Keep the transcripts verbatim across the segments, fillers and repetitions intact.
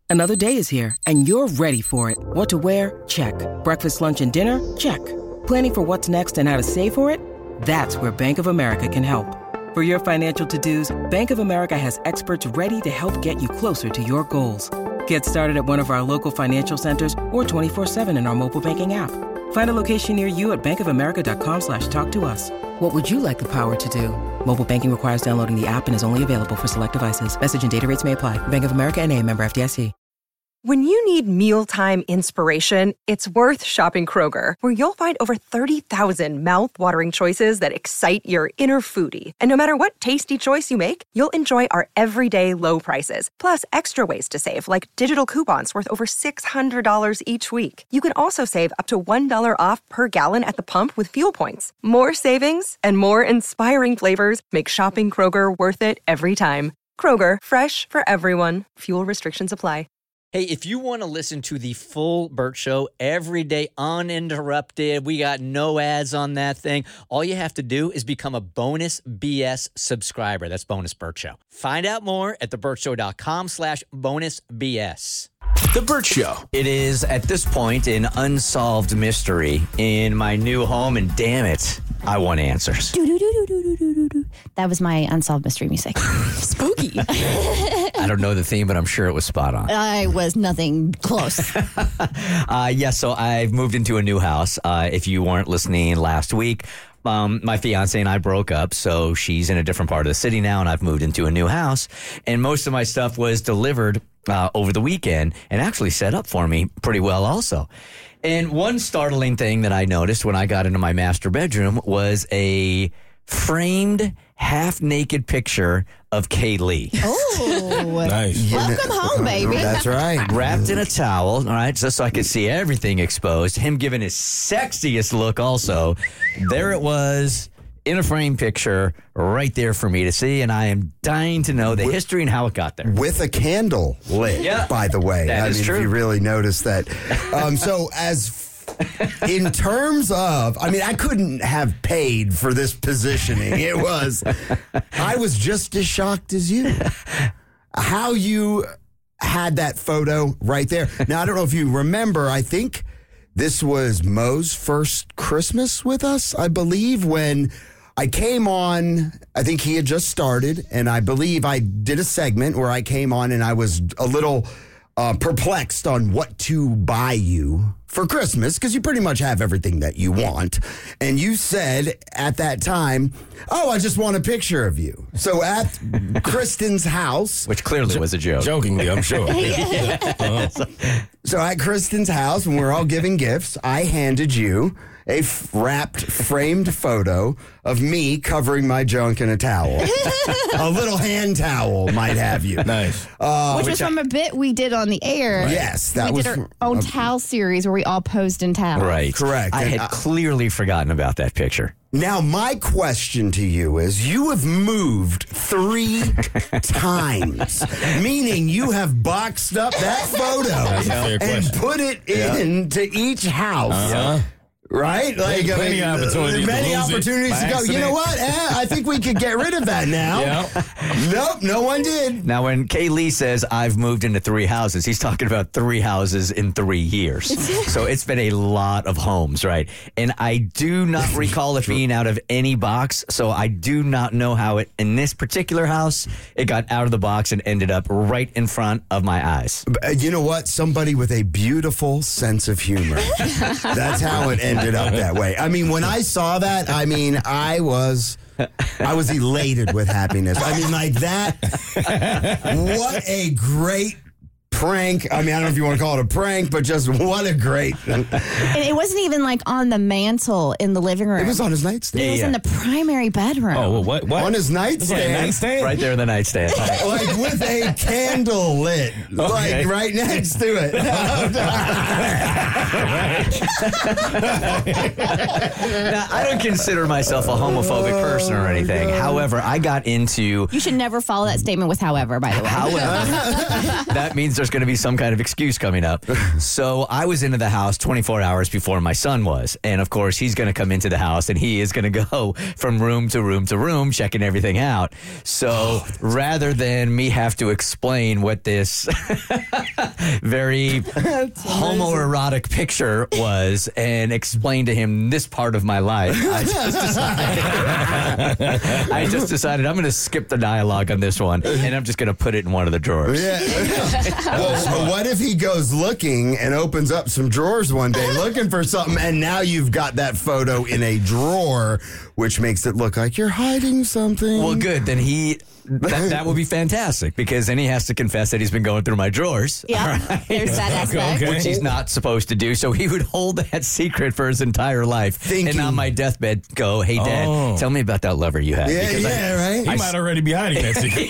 Another day is here, and you're ready for it. What to wear? Check. Breakfast, lunch, and dinner? Check. Planning for what's next and how to save for it? That's where Bank of America can help. For your financial to-dos, Bank of America has experts ready to help get you closer to your goals. Get started at one of our local financial centers or twenty-four seven in our mobile banking app. Find a location near you at bankofamerica.com slash talk to us. What would you like the power to do? Mobile banking requires downloading the app and is only available for select devices. Message and data rates may apply. Bank of America N A, member F D I C. When you need mealtime inspiration, it's worth shopping Kroger, where you'll find over thirty thousand mouth-watering choices that excite your inner foodie. And no matter what tasty choice you make, you'll enjoy our everyday low prices, plus extra ways to save, like digital coupons worth over six hundred dollars each week. You can also save up to one dollar off per gallon at the pump with fuel points. More savings and more inspiring flavors make shopping Kroger worth it every time. Kroger, fresh for everyone. Fuel restrictions apply. Hey, if you want to listen to the full Bert Show every day, uninterrupted, we got no ads on that thing. All you have to do is become a Bonus B S subscriber. That's Bonus Bert Show. Find out more at thebertshow.com slash bonus BS. The Bert Show. It is, at this point, an unsolved mystery in my new home, and damn it, I want answers. That was my unsolved mystery music. Spooky. I don't know the theme, but I'm sure it was spot on. I was nothing close. uh, yeah, so I've moved into a new house. Uh, if you weren't listening last week, um, my fiance and I broke up, so she's in a different part of the city now, and I've moved into a new house. And most of my stuff was delivered uh, over the weekend and actually set up for me pretty well also. And one startling thing that I noticed when I got into my master bedroom was a framed half-naked picture of Kay Lee. Oh, Nice. Welcome home, baby. That's right. Wrapped in a towel, all right, just so I could see everything exposed. Him giving his sexiest look also. There it was, in a frame picture, right there for me to see, and I am dying to know the with, history and how it got there. With a candle lit, yeah, by the way. That I is mean, true. if you really notice that. Um, so as... In terms of, I mean, I couldn't have paid for this positioning. It was, I was just as shocked as you. How you had that photo right there. Now, I don't know if you remember, I think this was Mo's first Christmas with us, I believe, when I came on, I think he had just started, and I believe I did a segment where I came on and I was a little uh, perplexed on what to buy you for Christmas, because you pretty much have everything that you want. And you said at that time, oh, I just want a picture of you. So at Kristen's house. Which clearly was a joke. Jokingly, I'm sure. uh-huh. So at Kristen's house, when we're all giving gifts, I handed you a f- wrapped, framed photo of me covering my junk in a towel. A little hand towel, might have you. Nice. Uh, which, which was I, from a bit we did on the air. Yes, that we was did our from, own uh, towel series where we all posed in towels. Right. Correct. I And had I- clearly forgotten about that picture. Now, my question to you is, you have moved three times, meaning you have boxed up that photo That's a fair and question. put it Yeah. into each house. Uh-huh. Right? Like, Plenty I mean, of opportunities Many to lose it opportunities by to go, you know accident. what? Eh, I think we could get rid of that now. Yeah. Nope, no one did. Now, when Kay Lee says I've moved into three houses, he's talking about three houses in three years. So it's been a lot of homes, right? And I do not recall it being out of any box, so I do not know how it, in this particular house, it got out of the box and ended up right in front of my eyes. Uh, You know what? Somebody with a beautiful sense of humor. That's how it ended up that way. I mean, when I saw that, I mean, I was, I was elated with happiness. I mean, like that. What a great prank. I mean, I don't know if you want to call it a prank, but just what a great. And it wasn't even like on the mantle in the living room. It was on his nightstand. It was Yeah, in yeah. the primary bedroom. Oh, well, what? What? On his It's like a nightstand. nightstand? Right there in the nightstand. Like with a candle lit, like right next to it. Now, I don't consider myself a homophobic person or anything. However, I got into You should never follow that statement with however, by the way. However, that means there's going to be some kind of excuse coming up. So I was into the house twenty-four hours before my son was. And of course, he's going to come into the house and he is going to go from room to room to room, checking everything out. So rather than me have to explain what this very homoerotic picture was and explained to him this part of my life, I just decided, I just decided I'm going to skip the dialogue on this one, and I'm just going to put it in one of the drawers. Yeah. Well, what if he goes looking and opens up some drawers one day looking for something, and now you've got that photo in a drawer, which makes it look like you're hiding something? Well, good. Then he... That, that would be fantastic, because then he has to confess that he's been going through my drawers. Yeah, right? there's that aspect. Okay. Which he's not supposed to do. So he would hold that secret for his entire life. Thinking- and on my deathbed go, hey, Dad, Oh. tell me about that lover you had. Yeah, Because I- yeah, right? He might already be hiding that secret.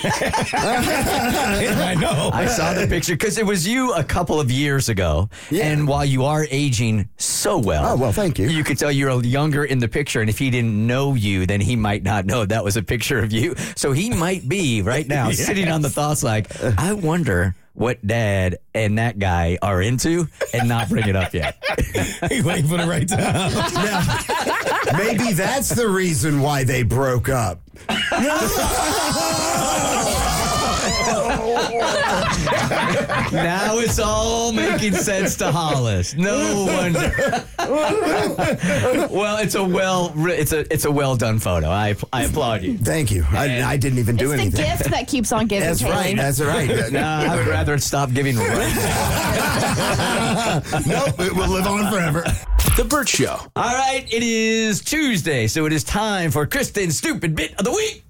I know. I saw the picture because it was you a couple of years ago. Yeah. And while you are aging so well. Oh, well, thank you. You could tell you're younger in the picture. And if he didn't know you, then he might not know that was a picture of you. So he might be right now Yes. sitting on the thoughts like, I wonder what Dad and that guy are into, and not bring it up yet. He's waiting for the right time. Now, maybe that's the reason why they broke up. Now it's all making sense to Hollis. No wonder. Well, it's a well, it's a it's a well done photo. I I applaud you. Thank you. I, I didn't even do It's the anything. gift that keeps on giving. That's right. Kaylee. That's right. No, I would rather it stop giving right now. Nope, it will live on forever. The Burt Show. All right, it is Tuesday, so it is time for Kristen's Stupid Bit of the Week.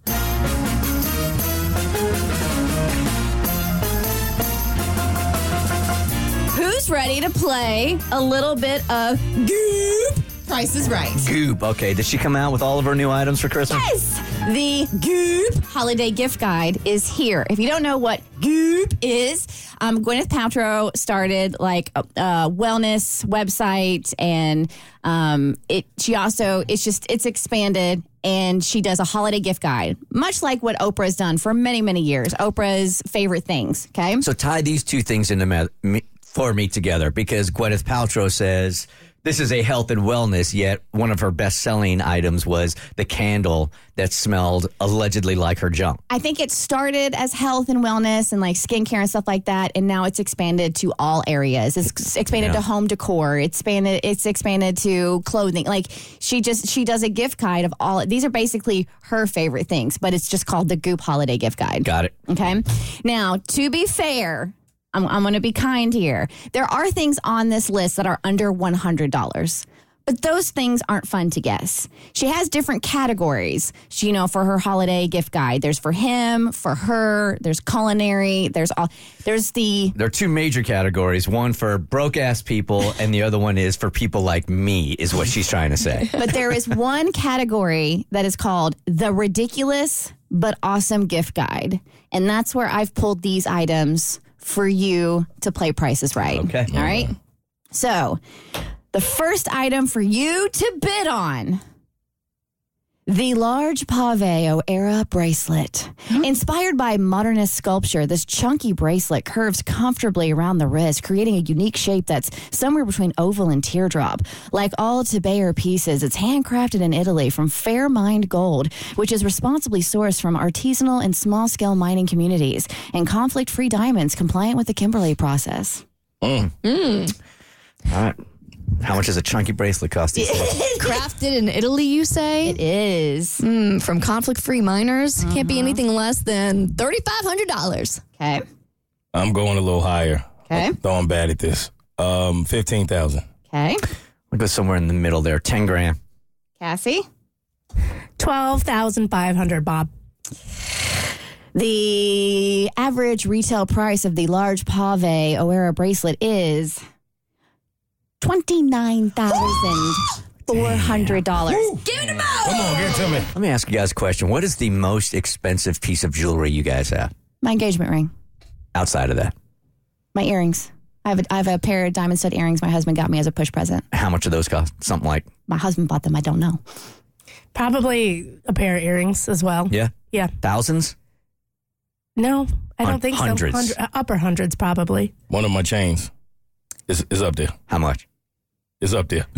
Who's ready to play a little bit of Goop? Price is Right. Goop. Okay, did she come out with all of her new items for Christmas? Yes, the Goop holiday gift guide is here. If you don't know what Goop is, um, Gwyneth Paltrow started like a, a wellness website, and um, it. She also it's just it's expanded, and she does a holiday gift guide, much like what Oprah's done for many many years. Oprah's favorite things. Okay, So tie these two things into me, me, for me together, because Gwyneth Paltrow says this is a health and wellness, yet one of her best-selling items was the candle that smelled allegedly like her junk. I think it started as health and wellness and like skincare and stuff like that, and now it's expanded to all areas. It's expanded Yeah. to home decor. It's expanded. It's expanded to clothing. Like she just she does a gift guide of all. These are basically her favorite things, but it's just called the Goop Holiday Gift Guide. Got it. Okay. Now, to be fair, I'm, I'm going to be kind here. There are things on this list that are under one hundred dollars. But those things aren't fun to guess. She has different categories, she, you know, for her holiday gift guide. There's for him, for her, there's culinary, there's all, there's the, There are two major categories, one for broke-ass people, and the other one is for people like me, is what she's trying to say. but there is one category that is called the ridiculous but awesome gift guide. And that's where I've pulled these items for you to play Price is Right. Okay. All right. So the first item for you to bid on, the large Pave era bracelet. Inspired by modernist sculpture, this chunky bracelet curves comfortably around the wrist, creating a unique shape that's somewhere between oval and teardrop. Like all Tabayer pieces, it's handcrafted in Italy from Fairmined Gold, which is responsibly sourced from artisanal and small-scale mining communities, and conflict-free diamonds compliant with the Kimberley process. All right. How much does a chunky bracelet cost these days? Crafted in Italy, you say? It is. Mm, from conflict-free miners. Can't be anything less than thirty-five hundred dollars. Okay. I'm going a little higher. Okay. Though I'm bad at this. Um, fifteen thousand. Okay. We'll go somewhere in the middle there, ten grand. Cassie? twelve thousand five hundred dollars, Bob. The average retail price of the large Pave O'Hara bracelet is twenty-nine thousand four hundred dollars. Give it a mo! Come on, get to me. Let me ask you guys a question. What is the most expensive piece of jewelry you guys have My engagement ring, outside of that? my earrings. I have, a, I have a pair of diamond stud earrings my husband got me as a push present. How much do those cost? Something like, My husband bought them. I don't know. Probably a pair of earrings as well. yeah, Yeah. thousands? No, I Hun- don't think hundreds. so. Hundred, uh, upper hundreds, probably. One of my chains is, is up there. How much? It's up there.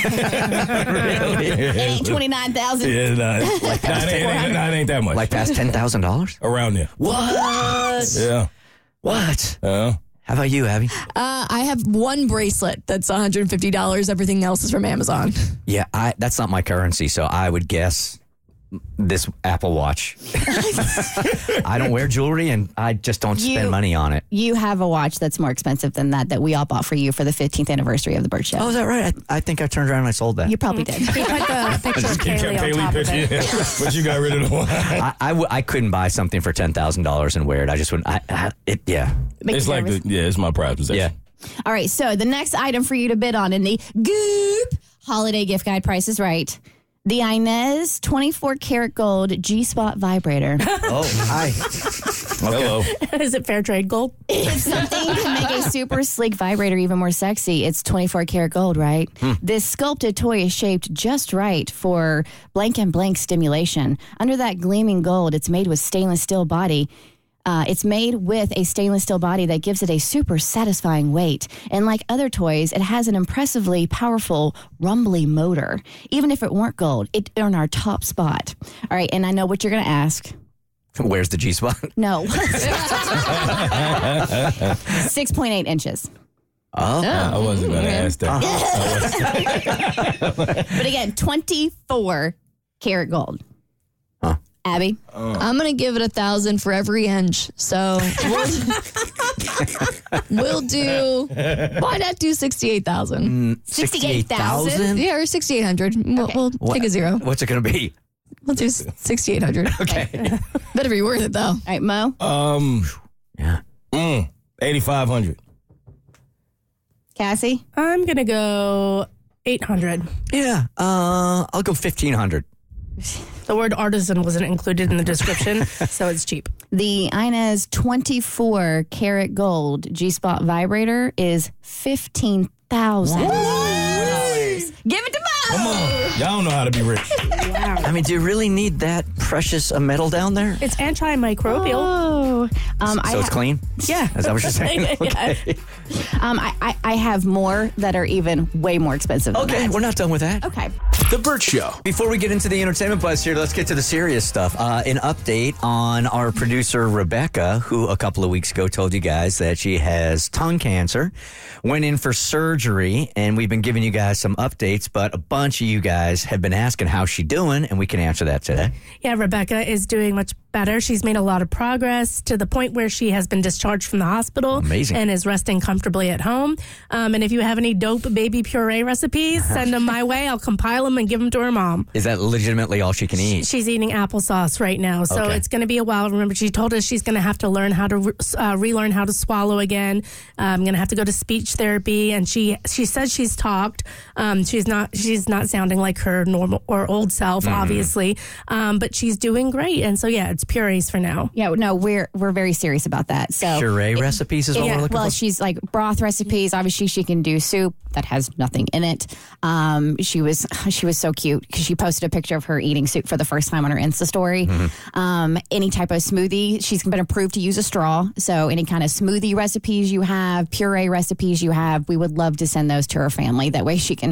It ain't twenty-nine thousand Yeah, nah, like, nah, it, ain't, nah, it ain't that much. Like past ten thousand dollars? Around there. What? Yeah. What? Uh, How about you, Abby? Uh, I have one bracelet that's one hundred fifty dollars. Everything else is from Amazon. Yeah, I, that's not my currency, so I would guess this Apple Watch. I don't wear jewelry, and I just don't spend You- money on it. You have a watch that's more expensive than that that we all bought for you for the fifteenth anniversary of the Burt Show. Oh, is that right? I, I think I turned around and I sold that. You probably did. He put the picture of Kept Kaylee on Kaylee top of it. picture, but you got rid of the one. I, I, w- I couldn't buy something for ten thousand dollars and wear it. I just wouldn't. I, I, it, yeah. Makes It's you like, nervous. the, yeah, it's my prized possession. Yeah. All right, so the next item for you to bid on in the Goop Holiday Gift Guide, Price is Right. The Inez twenty-four karat gold G-Spot vibrator. Oh, hi. Hello. Is it fair trade gold? If something can make a super sleek vibrator even more sexy, it's twenty-four karat gold, right? This sculpted toy is shaped just right for blank and blank stimulation. Under that gleaming gold, it's made with stainless steel body. Uh, it's made with a stainless steel body that gives it a super satisfying weight. And like other toys, it has an impressively powerful, rumbly motor. Even if it weren't gold, it'd earn our top spot. All right, and I know what you're going to ask. Where's the G spot? No. six point eight inches. Oh, I wasn't going to ask that. But again, twenty-four karat gold. Huh. Abby? I'm going to give it a thousand for every inch. So we'll, we'll do, why not do sixty-eight thousand? sixty-eight thousand? Yeah, or sixty-eight hundred. We'll, we'll What- take a zero. What's it going to be? We'll do sixty-eight hundred. Okay. Better be worth it, though. All right, Mo? Um, Yeah. mm, eighty-five hundred. Cassie? I'm going to go eight hundred. Yeah. Uh, I'll go fifteen hundred. The word artisan wasn't included in the description, so it's cheap. The Inez twenty-four karat gold G-Spot vibrator is fifteen thousand dollars. Give it to Mo! Come on. Y'all know how to be rich. I mean, do you really need that precious a metal down there? It's antimicrobial. Oh. Um, I So it's ha- clean? Yeah. Is that what you're saying? Okay. Um, I, I, I have more that are even way more expensive than Okay, that. we're not done with that. Okay. The Burt Show. Before we get into the entertainment buzz here, let's get to the serious stuff. Uh, an update on our producer, Rebecca, who a couple of weeks ago told you guys that she has tongue cancer, went in for surgery, and we've been giving you guys some updates, but a bunch of you guys have been asking how's she doing, and we can answer that today. Yeah, Rebecca is doing much better. She's made a lot of progress to the point where she has been discharged from the hospital. Amazing. And is resting comfortably at home. Um, and if you have any dope baby puree recipes, send them my way. I'll compile them and give them to her mom. Is that legitimately all she can eat? She's eating applesauce right now, so Okay. it's going to be a while. Remember, she told us she's going to have to learn how to uh, relearn how to swallow again. I'm going to have to go to speech therapy, and she she says she's talked. Um, she's not she's not sounding like her normal or old self, Mm-hmm. obviously, um, but she's doing great. And so yeah, it's purees for now. Yeah, no, we're we're very serious about that. So Puree recipes is what yeah, we're looking well, for? she's like broth recipes. Obviously, she can do soup that has nothing in it. Um, she was she was so cute because she posted a picture of her eating soup for the first time on her Insta story. Mm-hmm. Um, any type of smoothie, she's been approved to use a straw. So any kind of smoothie recipes you have, puree recipes you have, we would love to send those to her family. That way, she can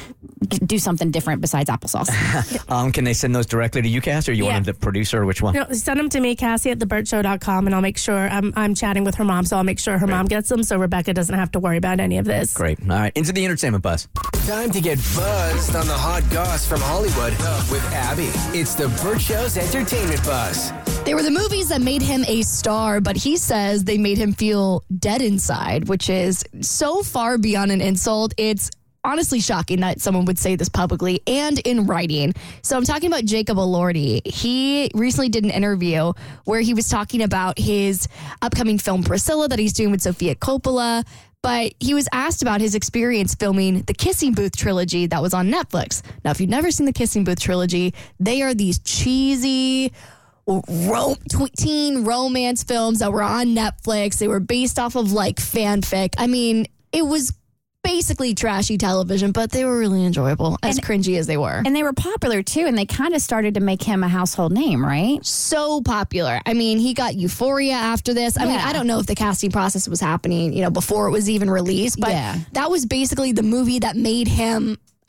do something different besides applesauce. Um, can they send those directly to you, Cass, or you Yeah. want them to producer, or which one? No, send them to me, Cassie at the burt show dot com, and I'll make sure I'm, I'm chatting with her mom, so I'll make sure her mom gets them so Rebecca doesn't have to worry about any of this. Great. All right, into the entertainment buzz. Time to get buzzed on the hot goss from Hollywood with Abby. It's the Burt Show's entertainment buzz. They were the movies that made him a star, but he says they made him feel dead inside, which is so far beyond an insult. It's honestly shocking that someone would say this publicly and in writing. So I'm talking about Jacob Elordi. He recently did an interview where he was talking about his upcoming film Priscilla that he's doing with Sofia Coppola. But he was asked about his experience filming the Kissing Booth trilogy that was on Netflix. Now, if you've never seen the Kissing Booth trilogy, they are these cheesy ro- teen romance films that were on Netflix. They were based off of like fanfic. I mean, it was basically trashy television, but they were really enjoyable, as And- cringy as they were. And they were popular too, and they kind of started to make him a household name, right? So popular. I mean, he got Euphoria after this. I mean, Yeah. I don't know if the casting process was happening, you know, before it was even released, but Yeah. that was basically the movie that made him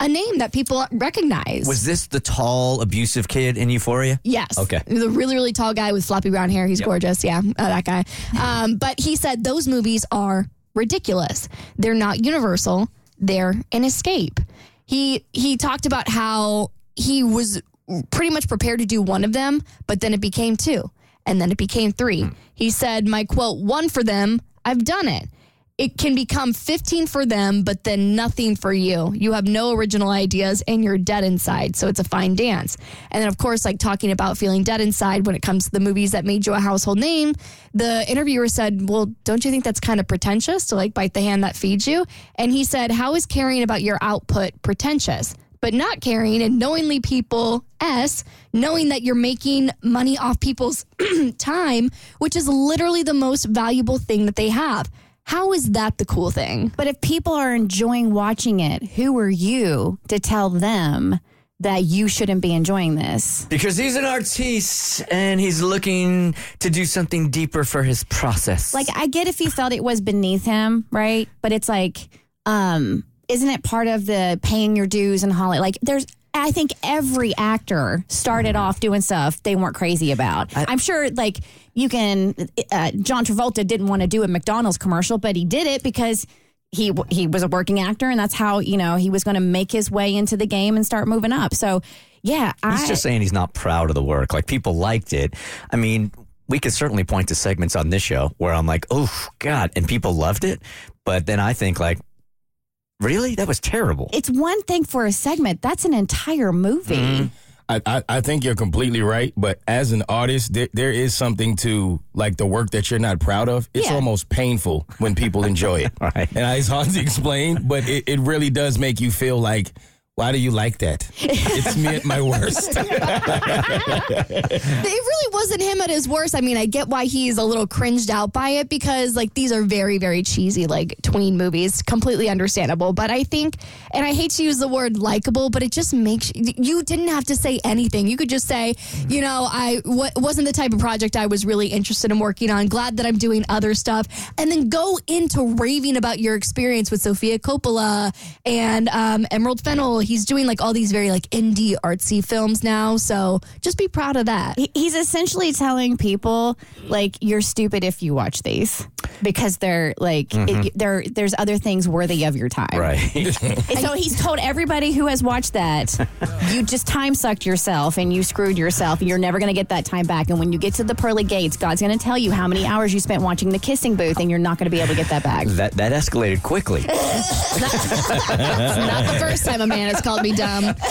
a name that people recognize. Was this the tall, abusive kid in Euphoria? Yes. Okay. The really, really tall guy with floppy brown hair. He's yep. gorgeous. Yeah, uh, that guy. Um, but he said those movies are ridiculous. They're not universal. They're an escape. He he talked about how he was pretty much prepared to do one of them, but then it became two, and then it became three. Hmm. He said, my quote, one for them, I've done it. It can become fifteen for them, but then nothing for you. You have no original ideas and you're dead inside. So it's a fine dance. And then, of course, like talking about feeling dead inside when it comes to the movies that made you a household name, the interviewer said, well, don't you think that's kind of pretentious to like bite the hand that feeds you? And he said, how is caring about your output pretentious? But not caring and knowingly people, S, knowing that you're making money off people's time, which is literally the most valuable thing that they have. How is that the cool thing? But if people are enjoying watching it, who are you to tell them that you shouldn't be enjoying this? Because he's an artiste and he's looking to do something deeper for his process. Like, I get if he felt it was beneath him, right? But it's like, um, isn't it part of the paying your dues and Hollywood? Like, there's, I think every actor started off doing stuff they weren't crazy about. I, I'm sure, like, you can, uh, John Travolta didn't want to do a McDonald's commercial, but he did it because he he was a working actor, and that's how, you know, he was going to make his way into the game and start moving up. So, yeah. He's I, just saying he's not proud of the work. Like, people liked it. I mean, we could certainly point to segments on this show where I'm like, oh, God, and people loved it. But then I think, like, really? That was terrible. It's one thing for a segment. That's an entire movie. Mm-hmm. I, I, I think you're completely right. But as an artist, there, there is something to, like, the work that you're not proud of. It's yeah. almost painful when people enjoy it. Right. And it's hard to explain, but it, it really does make you feel like, why do you like that? It's me at my worst. It really wasn't him at his worst. I mean, I get why he's a little cringed out by it because, like, these are very, very cheesy, like, tween movies. Completely understandable. But I think, and I hate to use the word likable, but it just makes, you didn't have to say anything. You could just say, you know, I w- wasn't the type of project I was really interested in working on. Glad that I'm doing other stuff. And then go into raving about your experience with Sofia Coppola and um, Emerald Fennell. He's doing like all these very like indie artsy films now. So just be proud of that. He's essentially telling people like, you're stupid if you watch these because they're like, mm-hmm. it, they're, there's other things worthy of your time. Right. So he's told everybody who has watched that, you just time sucked yourself and you screwed yourself and you're never going to get that time back. And when you get to the pearly gates, God's going to tell you how many hours you spent watching The Kissing Booth and you're not going to be able to get that back. That, that escalated quickly. It's not the first time a man has called me dumb. All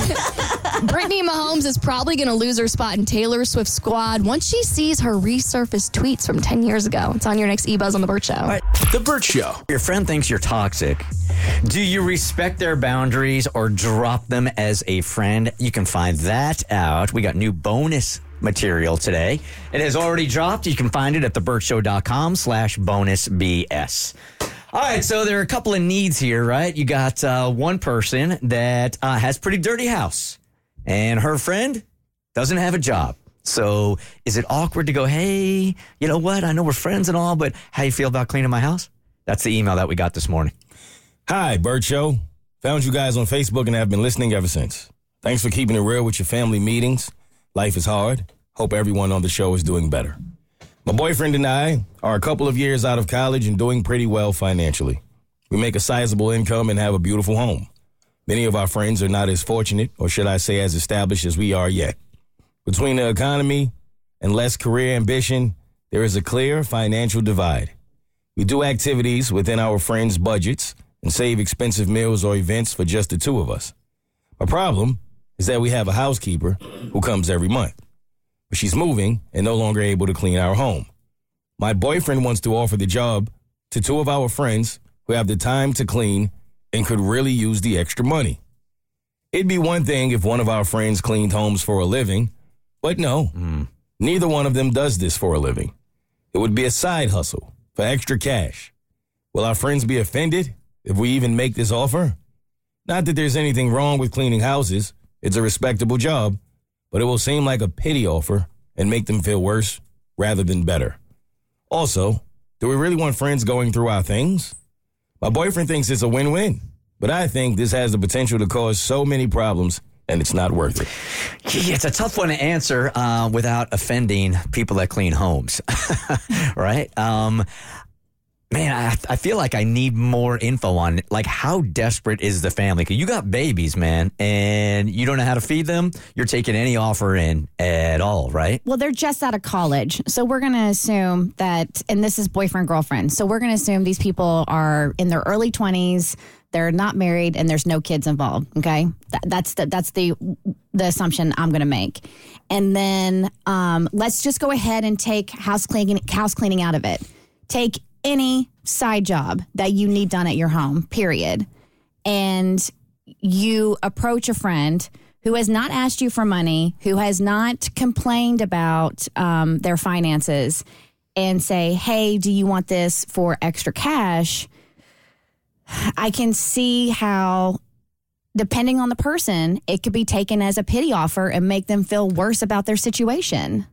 right. Brittany Mahomes is probably going to lose her spot in Taylor Swift's squad once she sees her resurfaced tweets from ten years ago. It's on your next E-Buzz on The Burt Show. All right. The Burt Show. Your friend thinks you're toxic. Do you respect their boundaries or drop them as a friend? You can find that out. We got new bonus material today. It has already dropped. You can find it at theburtshow.com slash bonus BS. All right, so there are a couple of needs here, right? You got uh, one person that uh, has pretty dirty house, and her friend doesn't have a job. So is it awkward to go, hey, you know what? I know we're friends and all, but how you feel about cleaning my house? That's the email that we got this morning. Hi, Burt Show. Found you guys on Facebook and have been listening ever since. Thanks for keeping it real with your family meetings. Life is hard. Hope everyone on the show is doing better. My boyfriend and I are a couple of years out of college and doing pretty well financially. We make a sizable income and have a beautiful home. Many of our friends are not as fortunate, or should I say as established as we are yet. Between the economy and less career ambition, there is a clear financial divide. We do activities within our friends' budgets and save expensive meals or events for just the two of us. My problem is that we have a housekeeper who comes every month. But she's moving and no longer able to clean our home. My boyfriend wants to offer the job to two of our friends who have the time to clean and could really use the extra money. It'd be one thing if one of our friends cleaned homes for a living, but no, mm. neither one of them does this for a living. It would be a side hustle for extra cash. Will our friends be offended if we even make this offer? Not that there's anything wrong with cleaning houses. It's a respectable job. But it will seem like a pity offer and make them feel worse rather than better. Also, do we really want friends going through our things? My boyfriend thinks it's a win-win. but I think this has the potential to cause so many problems, and it's not worth it. Yeah, it's a tough one to answer uh, without offending people that clean homes, right? Um, man, I, I feel like I need more info on, like, how desperate is the family? Because you got babies, man, and you don't know how to feed them. You're taking any offer in at all, right? Well, they're just out of college. So we're going to assume that, and this is boyfriend, girlfriend. So we're going to assume these people are in their early twenties. They're not married and there's no kids involved. Okay. That, that's the, that's the, the assumption I'm going to make. And then um, let's just go ahead and take house cleaning, house cleaning out of it. Take any side job that you need done at your home, period. And you approach a friend who has not asked you for money, who has not complained about um, their finances, and say, hey, do you want this for extra cash? I can see how, depending on the person, it could be taken as a pity offer and make them feel worse about their situation.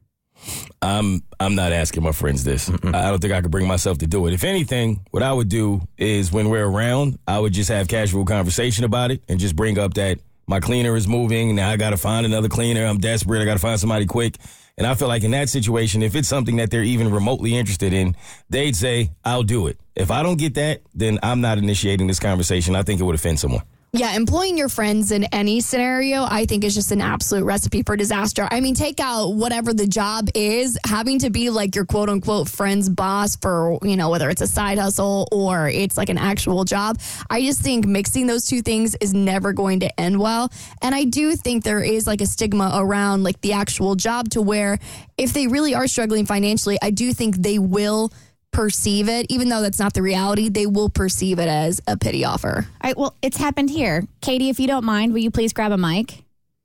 I'm I'm not asking my friends this. Mm-mm. I don't think I could bring myself to do it. If anything, what I would do is when we're around, I would just have casual conversation about it and just bring up that my cleaner is moving. Now I got to find another cleaner. I'm desperate. I got to find somebody quick. And I feel like in that situation, if it's something that they're even remotely interested in, they'd say, I'll do it. If I don't get that, then I'm not initiating this conversation. I think it would offend someone. Yeah, employing your friends in any scenario, I think, is just an absolute recipe for disaster. I mean, take out whatever the job is, having to be like your quote unquote friend's boss for, you know, whether it's a side hustle or it's like an actual job. I just think mixing those two things is never going to end well. And I do think there is like a stigma around like the actual job to where if they really are struggling financially, I do think they will perceive it, even though that's not the reality, they will perceive it as a pity offer. All right, well, it's happened here. Katie, if you don't mind, will you please grab a mic?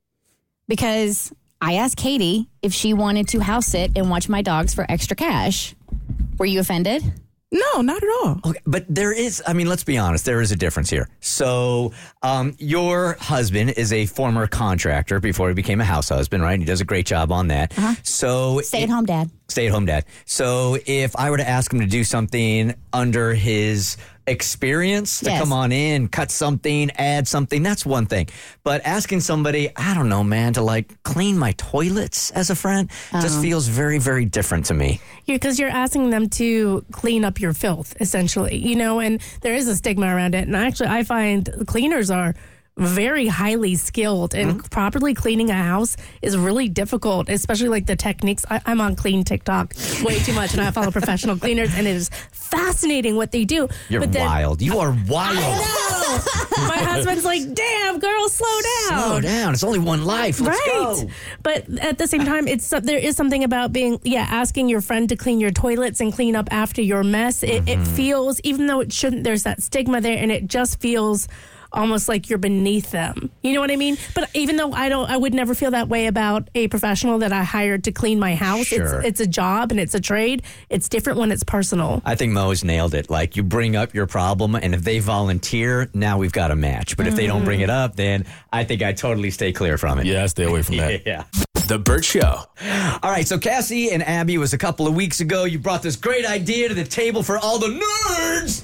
Because I asked Katie if she wanted to house sit and watch my dogs for extra cash. Were you offended? No, not at all. Okay, but there is, I mean, let's be honest, there is a difference here. So um, your husband is a former contractor before he became a house husband, right? And he does a great job on that. Uh-huh. So Stay-at-home dad. Stay-at-home dad. So if I were to ask him to do something under his experience to Yes. come on in, cut something, add something, that's one thing. But asking somebody, I don't know, man, to like clean my toilets as a friend just feels very, very different to me. Because you're asking them to clean up your filth, essentially, you know, and there is a stigma around it. And actually, I find cleaners are very highly skilled, and mm-hmm. properly cleaning a house is really difficult, especially like the techniques. I, I'm on Clean TikTok way too much, and I follow professional cleaners, and it is fascinating what they do. You're but then, wild. You are wild. I know. My husband's like, damn, girl, slow down. Slow down. It's only one life. Let's right. go. But at the same time, it's there is something about being, yeah, asking your friend to clean your toilets and clean up after your mess. It, mm-hmm. it feels, even though it shouldn't, there's that stigma there, and it just feels almost like you're beneath them. You know what I mean? But even though I don't, I would never feel that way about a professional that I hired to clean my house. Sure. It's, it's a job and it's a trade. It's different when it's personal. I think Mo's nailed it. Like, you bring up your problem, and if they volunteer, now we've got a match. But if they don't bring it up, then I think I totally stay clear from it. Yeah, I stay away from that. Yeah. The Burt Show. All right, so Cassie and Abby, was a couple of weeks ago. You brought this great idea to the table for all the nerds.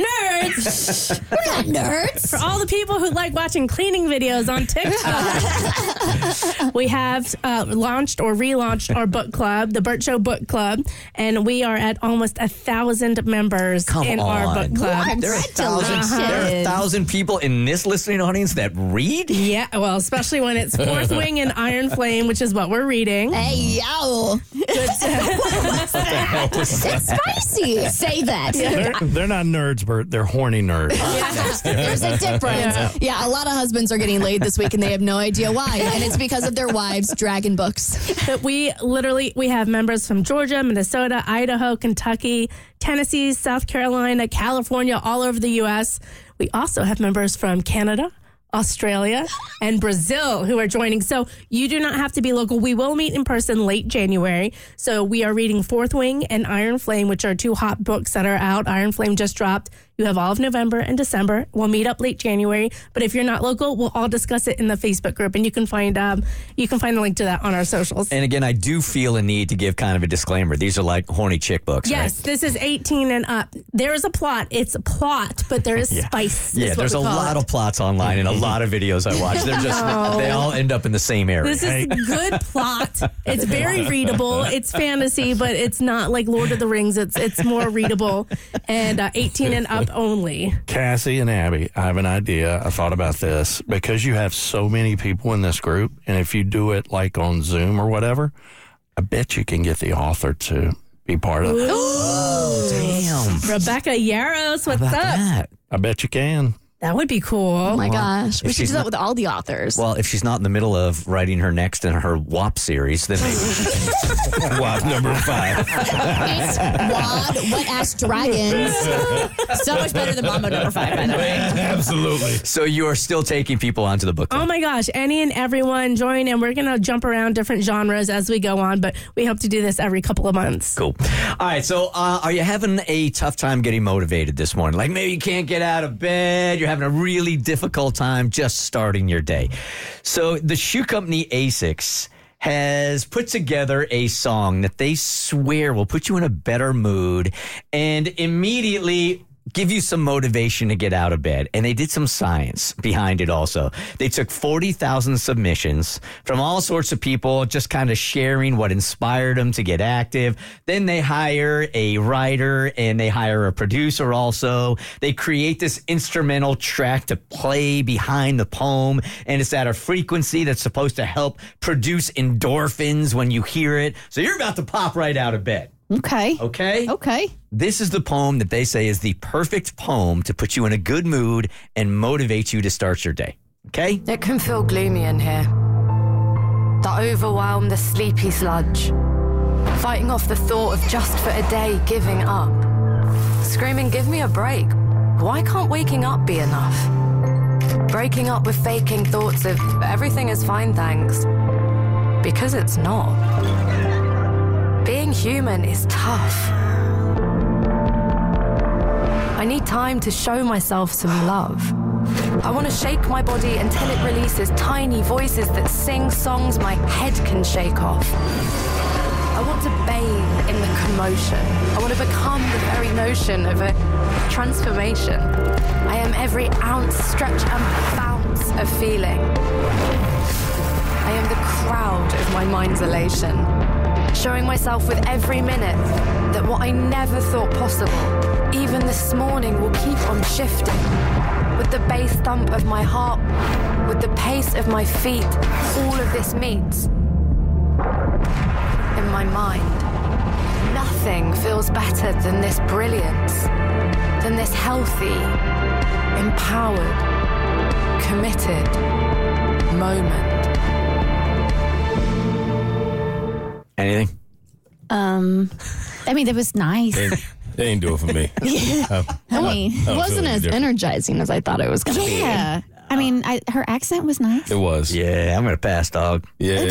Nerds. We're not nerds. For all the people who like watching cleaning videos on TikTok, we have uh, launched or relaunched our book club, the Burt Show Book Club, and we are at almost a thousand members Come in on. our book club. What? There are, a thousand, Delicious. there are a thousand people in this listening audience that read? Yeah, well, especially when it's Fourth Wing and Iron Flame, which is what we're reading. Hey, yo. It's spicy. Say that. They're, they're not nerds, Bert. They're horny nerds. There's a difference. Yeah. Yeah, a lot of husbands are getting laid this week and they have no idea why. And it's because of their wives' dragon books. But we literally, we have members from Georgia, Minnesota, Idaho, Kentucky, Tennessee, South Carolina, California, all over the U S. We also have members from Canada, Australia, and Brazil who are joining. So you do not have to be local. We will meet in person late January. So we are reading Fourth Wing and Iron Flame, which are two hot books that are out. Iron Flame just dropped You have all of November and December. We'll meet up late January. But if you're not local, we'll all discuss it in the Facebook group, and you can find um, you can find the link to that on our socials. And again, I do feel a need to give kind of a disclaimer. These are like horny chick books. Yes, right? this is eighteen and up. There is a plot. It's a plot, but there is Yeah. spice. Yeah, is what there's a we call lot it. of plots online and a lot of videos I watch. They're just No. they all end up in the same area. This is good plot. It's very readable. It's fantasy, but it's not like Lord of the Rings. It's it's more readable and uh, eighteen and up only. Cassie and Abby, I have an idea. I thought about this because you have so many people in this group, and if you do it like on Zoom or whatever, I bet you can get the author to be part of it. Damn. Rebecca Yaros, what's How up? about that? I bet you can. That would be cool. Oh my gosh. We if should she's do that not- with all the authors. Well, if she's not in the middle of writing her next in her W A P series, then maybe W A P number five. It's Wad, Wet Ass Dragons. So much better than Mambo number five, by the way. Absolutely. So you are still taking people onto the book club. Oh my gosh, any and everyone join, and we're going to jump around different genres as we go on, but we hope to do this every couple of months. Cool. All right. So, uh, are you having a tough time getting motivated this morning? Like maybe you can't get out of bed. You're having a really difficult time just starting your day. So, the shoe company Asics has put together a song that they swear will put you in a better mood and immediately give you some motivation to get out of bed. And they did some science behind it also. They took forty thousand submissions from all sorts of people, just kind of sharing what inspired them to get active. Then they hire a writer and they hire a producer also. They create this instrumental track to play behind the poem. And it's at a frequency that's supposed to help produce endorphins when you hear it. So you're about to pop right out of bed. Okay. Okay? Okay. This is the poem that they say is the perfect poem to put you in a good mood and motivate you to start your day. Okay? It can feel gloomy in here. The overwhelm, the sleepy sludge. Fighting off the thought of just for a day giving up. Screaming, give me a break. Why can't waking up be enough? Breaking up with faking thoughts of everything is fine, thanks. Because it's not. Being human is tough. I need time to show myself some love. I want to shake my body until it releases tiny voices that sing songs my head can shake off. I want to bathe in the commotion. I want to become the very notion of a transformation. I am every ounce, stretch, and bounce of feeling. I am the crowd of my mind's elation. Showing myself with every minute that what I never thought possible, even this morning, will keep on shifting. With the bass thump of my heart, with the pace of my feet, all of this meets. In my mind, nothing feels better than this brilliance, than this healthy, empowered, committed moment. Anything? Um, I mean, that was nice. They, they ain't do it for me. Yeah. I mean, It wasn't as energizing as I thought it was going to be. yeah. I mean, I, her accent was nice. It was. Yeah, I'm going to pass, dog. Yeah.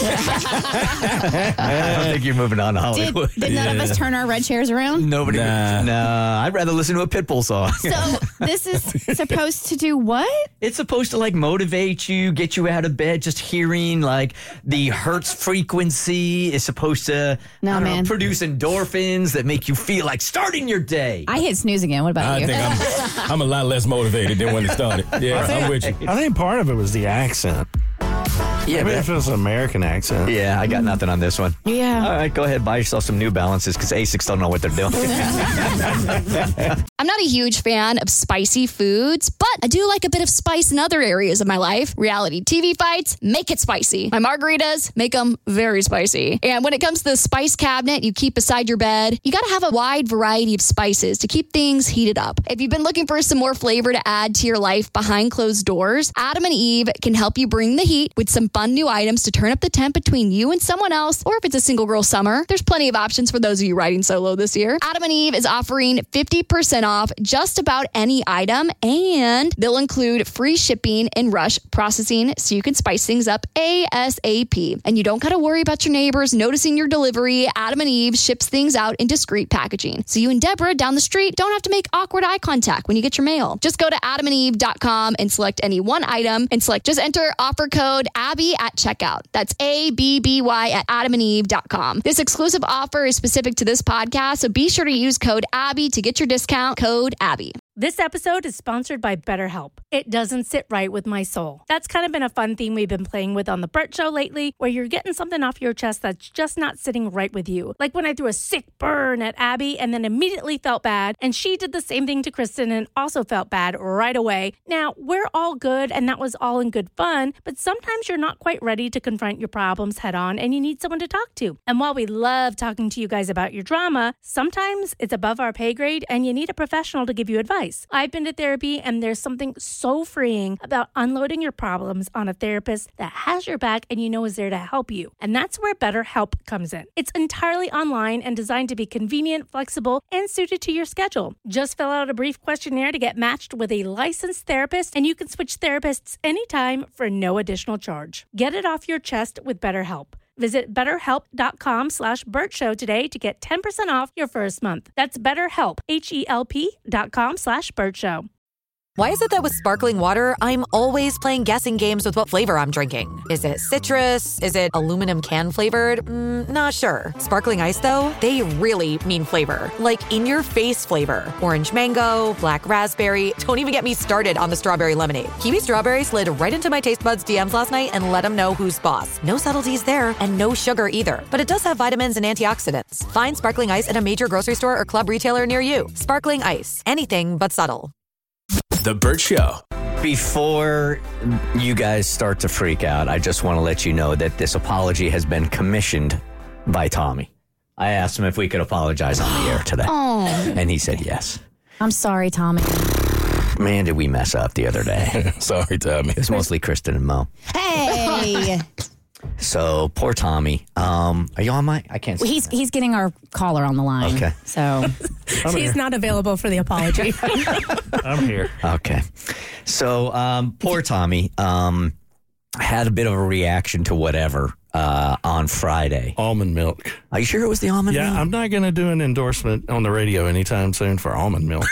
I don't think you're moving on to Did, Hollywood. did none of us turn our red chairs around? Nobody. Nah. Nah, I'd rather listen to a Pitbull song. So this is supposed to do what? It's supposed to like motivate you, get you out of bed. Just hearing like the Hertz frequency is supposed to No, I don't know, man. produce endorphins that make you feel like starting your day. I hit snooze again. What about I you? think I'm, I'm a lot less motivated than when it started. Yeah, I'm with you. I think part of it was the accent. Yeah, Maybe but- if it was an American accent. yeah, I got nothing on this one. Yeah. All right, go ahead, buy yourself some New Balances because Asics don't know what they're doing. I'm not a huge fan of spicy foods, but I do like a bit of spice in other areas of my life. Reality T V fights, make it spicy. My margaritas, make them very spicy. And when it comes to the spice cabinet you keep beside your bed, you got to have a wide variety of spices to keep things heated up. If you've been looking for some more flavor to add to your life behind closed doors, Adam and Eve can help you bring the heat with some fun fun new items to turn up the temp between you and someone else, or if it's a single girl summer, there's plenty of options for those of you riding solo this year. Adam and Eve is offering fifty percent off just about any item, and they'll include free shipping and rush processing so you can spice things up ASAP. And you don't got to worry about your neighbors noticing your delivery. Adam and Eve ships things out in discreet packaging, so you and Deborah down the street don't have to make awkward eye contact when you get your mail. Just go to adam and eve dot com and select any one item and select just enter offer code Abby at checkout. That's A B B Y at adam and eve dot com. This exclusive offer is specific to this podcast, so be sure to use code Abby to get your discount. Code Abby. This episode is sponsored by BetterHelp. It doesn't sit right with my soul. That's kind of been a fun theme we've been playing with on The Burt Show lately, where you're getting something off your chest that's just not sitting right with you. Like when I threw a sick burn at Abby and then immediately felt bad, and she did the same thing to Kristen and also felt bad right away. Now, we're all good, and that was all in good fun, but sometimes you're not quite ready to confront your problems head on, and you need someone to talk to. And while we love talking to you guys about your drama, sometimes it's above our pay grade, and you need a professional to give you advice. I've been to therapy, and there's something so freeing about unloading your problems on a therapist that has your back and you know is there to help you. And that's where BetterHelp comes in. It's entirely online and designed to be convenient, flexible, and suited to your schedule. Just fill out a brief questionnaire to get matched with a licensed therapist, and you can switch therapists anytime for no additional charge. Get it off your chest with BetterHelp. Visit betterhelp.com slash Burt Show today to get ten percent off your first month. That's BetterHelp, H-E-L-P dot com slash Burt Show. Why is it that with sparkling water, I'm always playing guessing games with what flavor I'm drinking? Is it citrus? Is it aluminum can flavored? Mm, not sure. Sparkling ice, though, they really mean flavor. Like in-your-face flavor. Orange mango, black raspberry. Don't even get me started on the strawberry lemonade. Kiwi Strawberry slid right into my taste buds D Ms last night and let them know who's boss. No subtleties there, and no sugar either. But it does have vitamins and antioxidants. Find sparkling ice at a major grocery store or club retailer near you. Sparkling ice. Anything but subtle. The Burt Show. Before you guys start to freak out, I just want to let you know that this apology has been commissioned by Tommy. I asked him if we could apologize on the air today. Oh. And he said yes. I'm sorry, Tommy. Man, did we mess up the other day. Sorry, Tommy. It was mostly Kristen and Mo. Hey. So, poor Tommy. Um, are you on my? I can't see. Well, he's he's getting our caller on the line. Okay. So he's here. Not available for the apology. I'm here. Okay. So, um, poor Tommy um, had a bit of a reaction to whatever uh, on Friday. Almond milk. Are you sure it was the almond yeah, milk? Yeah, I'm not going to do an endorsement on the radio anytime soon for almond milk.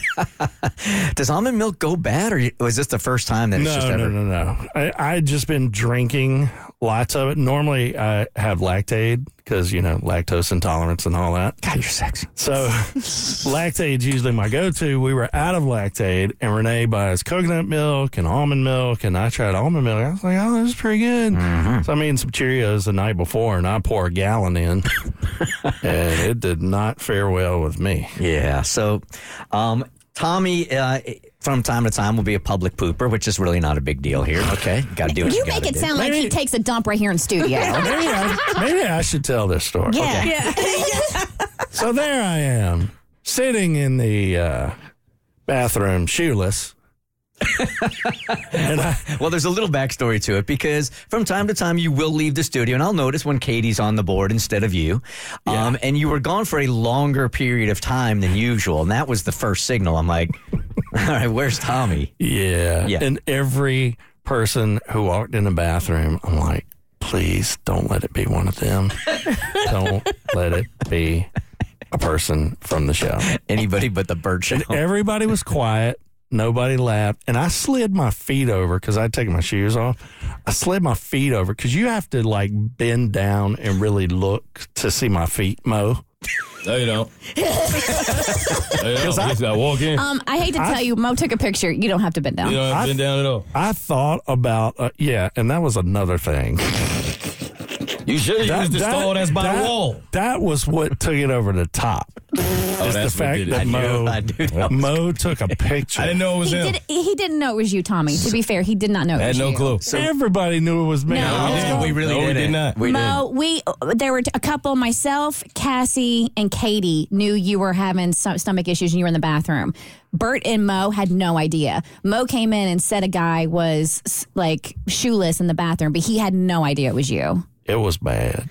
Does almond milk go bad, or was this the first time that it's no, just ever? No, no, no, I I just been drinking lots of it. Normally, I have Lactaid because, you know, lactose intolerance and all that. God, you're sexy. So Lactaid's usually my go-to. We were out of Lactaid, and Renee buys coconut milk and almond milk, and I tried almond milk. I was like, oh, this is pretty good. Mm-hmm. So I made some Cheerios the night before, and I pour a gallon in, and it did not fare well with me. Yeah, so um, Tommy, uh, from time to time, will be a public pooper, which is really not a big deal here. Okay, got to do what you, you make it do. sound like maybe, he takes a dump right here in studio. maybe, I, maybe I should tell this story. Yeah. Okay. Yeah. So there I am, sitting in the uh, bathroom, shoeless. and I, well, there's a little backstory to it, because from time to time you will leave the studio, and I'll notice when Katie's on the board instead of you. Yeah. Um, and you were gone for a longer period of time than usual, and that was the first signal. I'm like, all right, where's Tommy? Yeah. Yeah. And every person who walked in the bathroom, I'm like, please don't let it be one of them. Don't let it be a person from the show. Anybody but the Burt Show. And everybody was quiet. Nobody laughed. And I slid my feet over because I'd taken my shoes off. I slid my feet over because you have to like bend down and really look to see my feet, Mo. No, you don't. No, you don't. You just got to walk in. Um, I hate to I, tell you, Mo took a picture. You don't have to bend down. You don't have to bend down at all. I thought about, uh, yeah, and that was another thing. You should have used the stall that's by that, the wall. That was what took it over the top. Oh, is that's the fact what did it. that I knew- Mo, I knew that was Mo took a picture. I didn't know it was He, him. did, he didn't know it was you, Tommy. To be fair, he did not know it I was had no you. clue. So everybody knew it was me. No. We didn't. We really No, we didn't. did not. We Mo, we there were a couple. Myself, Cassie, and Katie knew you were having some stomach issues and you were in the bathroom. Bert and Mo had no idea. Mo came in and said a guy was like shoeless in the bathroom, but he had no idea it was you. It was bad.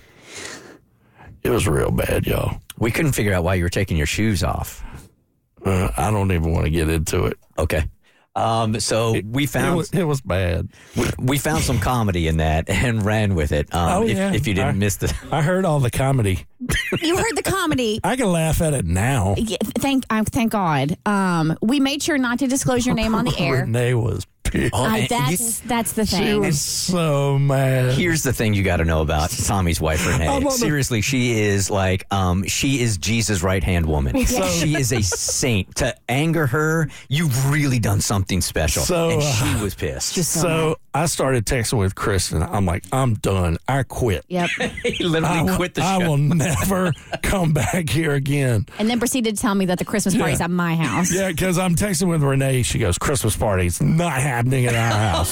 It was real bad, y'all. We couldn't figure out why you were taking your shoes off. Uh, I don't even want to get into it. Okay. Um, so we It found was, it was bad. we, we found some comedy in that and ran with it. Um, Oh, if, yeah. if you didn't I- miss the, I heard all the comedy. You heard the comedy. I can laugh at it now. Yeah, thank uh, thank God. Um, we made sure not to disclose your name on the air. Renee was pissed. Oh, I, and that's that's the She thing. was so mad. here's the thing you got to know about Tommy's wife, I'm Renee. on the- Seriously, she is like, um, she is Jesus' right hand woman. She is a saint. To anger her, you've really done something special. So, and uh, she was pissed. So I started texting with Kristen. I'm like, I'm done. I quit. Yep. he literally I will, quit the I show. will never come back here again. And then proceeded to tell me that the Christmas party's Yeah. at my house. Yeah, because I'm texting with Renee. She goes, Christmas party's not happening at our house.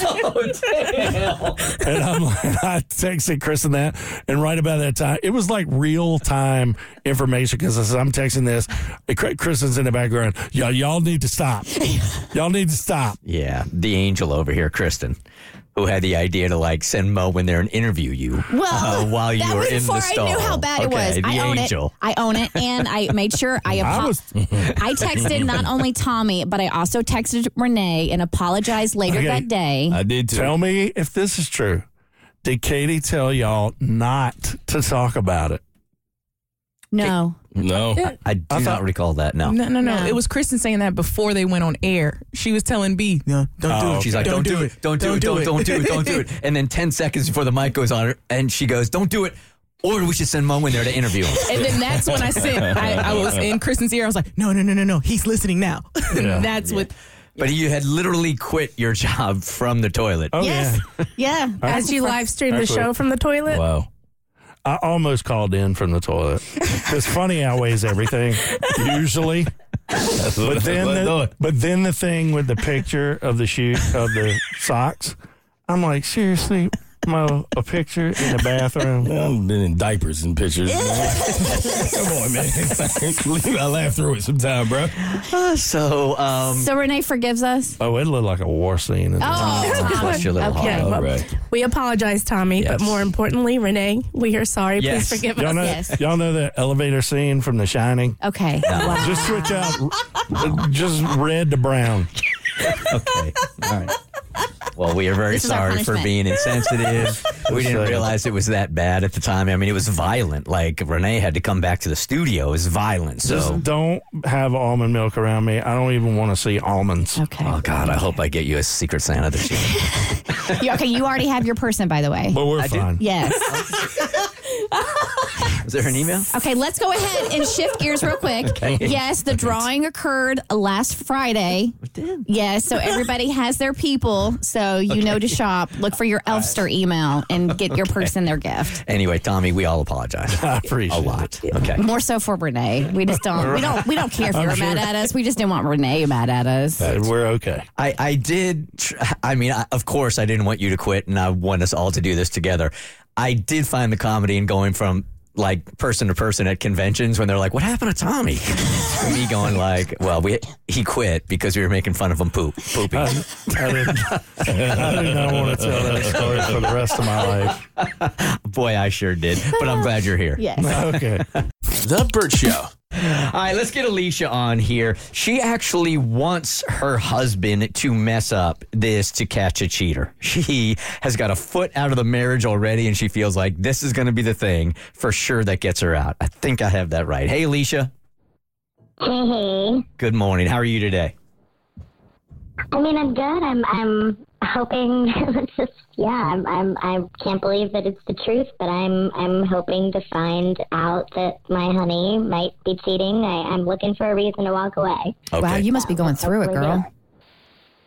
And I'm like, I texted Kristen that. And right about that time, it was like real time information because as I'm texting this, Kristen's in the background. Y'all, y'all need to stop. Y'all need to stop. Yeah, the angel over here, Kristen, who had the idea to like send Mo in there and interview you Well, uh, while you that were was in before the stall. I knew how bad it Okay, was. The I own angel. it. I own it, and I made sure I I apo- was. I texted not only Tommy, but I also texted Renee and apologized later Okay. that day. I did too. Tell me if this is true. Did Katie tell y'all not to talk about it? No, No. I do I not thought- recall that. No. No, no, no, No. It was Kristen saying that before they went on air. She was telling B, no, don't do Oh, it. She's like, don't, do it, don't do it, don't, don't do it, don't do it. And then ten seconds before the mic goes on, and she goes, don't do it, or we should send Mo in there to interview him. And then that's when I sent, I, I was in Kristen's ear. I was like, no, no, no, no, no. He's listening now. Yeah. That's what, But you had literally quit your job from the toilet. Oh, yes, yeah. yeah. As you live streamed the Actually- show from the toilet. Wow. I almost called in from the toilet. Because funny outweighs everything, usually. But then, the, but then the thing with the picture of the shoe of the socks, I'm like, seriously, Mo, a picture in the bathroom? I've been in diapers and pictures. Come on, man. I laugh through it sometime, bro. Uh, so, um, So Renee forgives us. Oh, it looked like a war scene. In Oh, bless your little okay. heart. All right. We apologize, Tommy, Yes. but more importantly, Renee, we are sorry. Yes. Please forgive Y'all us. know, Yes. y'all know the elevator scene from The Shining? Okay. Wow. Just switch out, uh, just red to brown. Okay. All right. Well, we are very This is our sorry for punishment. being insensitive. We didn't Sorry. realize it was that bad at the time. I mean, it was violent. Like, Renee had to come back to the studio. It was violent. So, Just don't have almond milk around me. I don't even want to see almonds. Okay. oh, God, I hope I get you a Secret Santa this year. You- okay, you already have your person, by the way. But we're I did. fine. Yes. Is there an email? Okay, let's go ahead and shift gears real quick. Okay. Yes, the drawing occurred last Friday. It did. Yes, so everybody has their people, so you know to shop. Look for your Elfster email and get your person their gift. Anyway, Tommy, we all apologize. I appreciate A lot. it. Okay. More so for Renee. We just don't. We don't. We don't care if I'm you're sure. mad at us. We just didn't want Renee mad at us. Uh, we're okay. I, I did, tr- I mean, I, of course, I didn't want you to quit, and I want us all to do this together. I did find the comedy in going from like person to person at conventions when they're like, "What happened to Tommy?" To me going like, "Well, we he quit because we were making fun of him poop pooping." I, I, didn't, I did not want to tell that story for the rest of my life. Boy, I sure did. But I'm glad you're here. Yes. Okay. The Burt Show. All right, let's get Alicia on here. She actually wants her husband to mess up this to catch a cheater. She has got a foot out of the marriage already, and she feels like this is going to be the thing for sure that gets her out. I think I have that right. Hey, Alicia. Hey, Good morning. How are you today? I mean, I'm good. I'm, I'm hoping. It's just, yeah. I'm, I'm, I can't believe that it's the truth, but I'm, I'm hoping to find out that my honey might be cheating. I, I'm looking for a reason to walk away. Okay. Wow, you must be going through it, girl.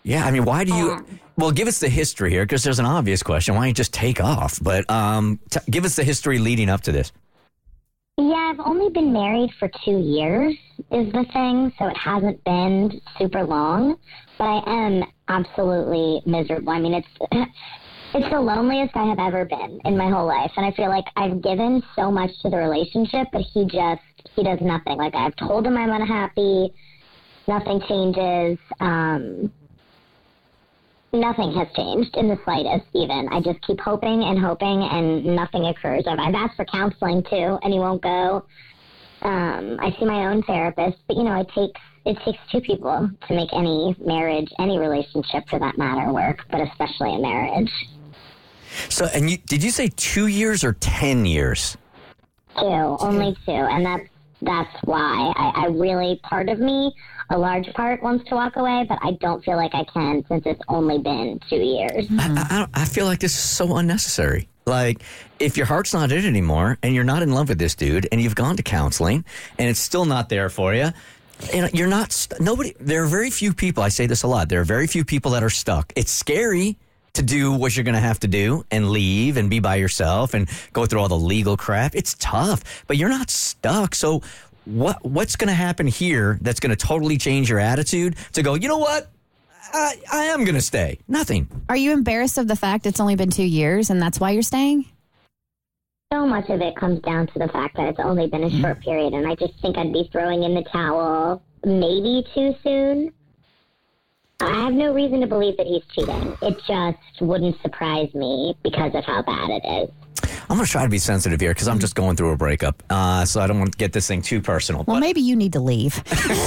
Yeah, I mean, why do you... Well, give us the history here, because there's an obvious question. Why don't you just take off? But um, t- give us the history leading up to this. Yeah, I've only been married for two years is the thing, so it hasn't been super long. But I am absolutely miserable. I mean, it's it's the loneliest I have ever been in my whole life. And I feel like I've given so much to the relationship, but he just, he does nothing. Like, I've told him I'm unhappy. Nothing changes. Um... Nothing has changed in the slightest, even. I just keep hoping and hoping, and nothing occurs. I've, I've asked for counseling, too, and he won't go. Um, I see my own therapist, but, you know, it takes it takes two people to make any marriage, any relationship, for that matter, work, but especially a marriage. So, and you, did you say two years or ten years? Two, only two, and that's, that's why. I, I really, part of me... A large part wants to walk away, but I don't feel like I can since it's only been two years. I, I, I feel like this is so unnecessary. Like, if your heart's not in it anymore and you're not in love with this dude and you've gone to counseling and it's still not there for you, you know, you're not, st- nobody, there are very few people, I say this a lot, there are very few people that are stuck. It's scary to do what you're going to have to do and leave and be by yourself and go through all the legal crap. It's tough, but you're not stuck. So, What what's going to happen here that's going to totally change your attitude to go, you know what, I, I am going to stay? Nothing. Are you embarrassed of the fact it's only been two years and that's why you're staying? So much of it comes down to the fact that it's only been a mm-hmm. short period, and I just think I'd be throwing in the towel maybe too soon. I have no reason to believe that he's cheating. It just wouldn't surprise me because of how bad it is. I'm going to try to be sensitive here because I'm just going through a breakup, uh, so I don't want to get this thing too personal. Well, but maybe you need to leave.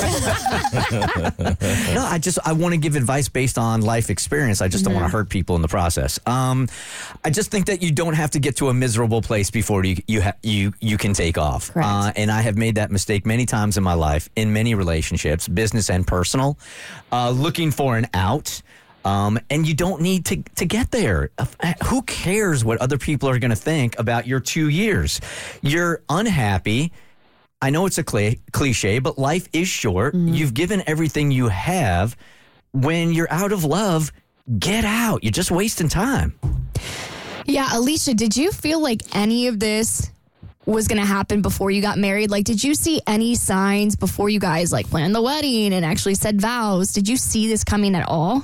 No, I just I want to give advice based on life experience. I just mm-hmm. don't want to hurt people in the process. Um, I just think that you don't have to get to a miserable place before you you ha- you you can take off. Uh, and I have made that mistake many times in my life, in many relationships, business and personal, uh, looking for an out. Um, and you don't need to, to get there. Who cares what other people are going to think about your two years? You're unhappy. I know it's a cl- cliche, but life is short. Mm. You've given everything you have. When you're out of love, get out. You're just wasting time. Yeah, Alicia, did you feel like any of this was going to happen before you got married? Like, did you see any signs before you guys, like, planned the wedding and actually said vows? Did you see this coming at all?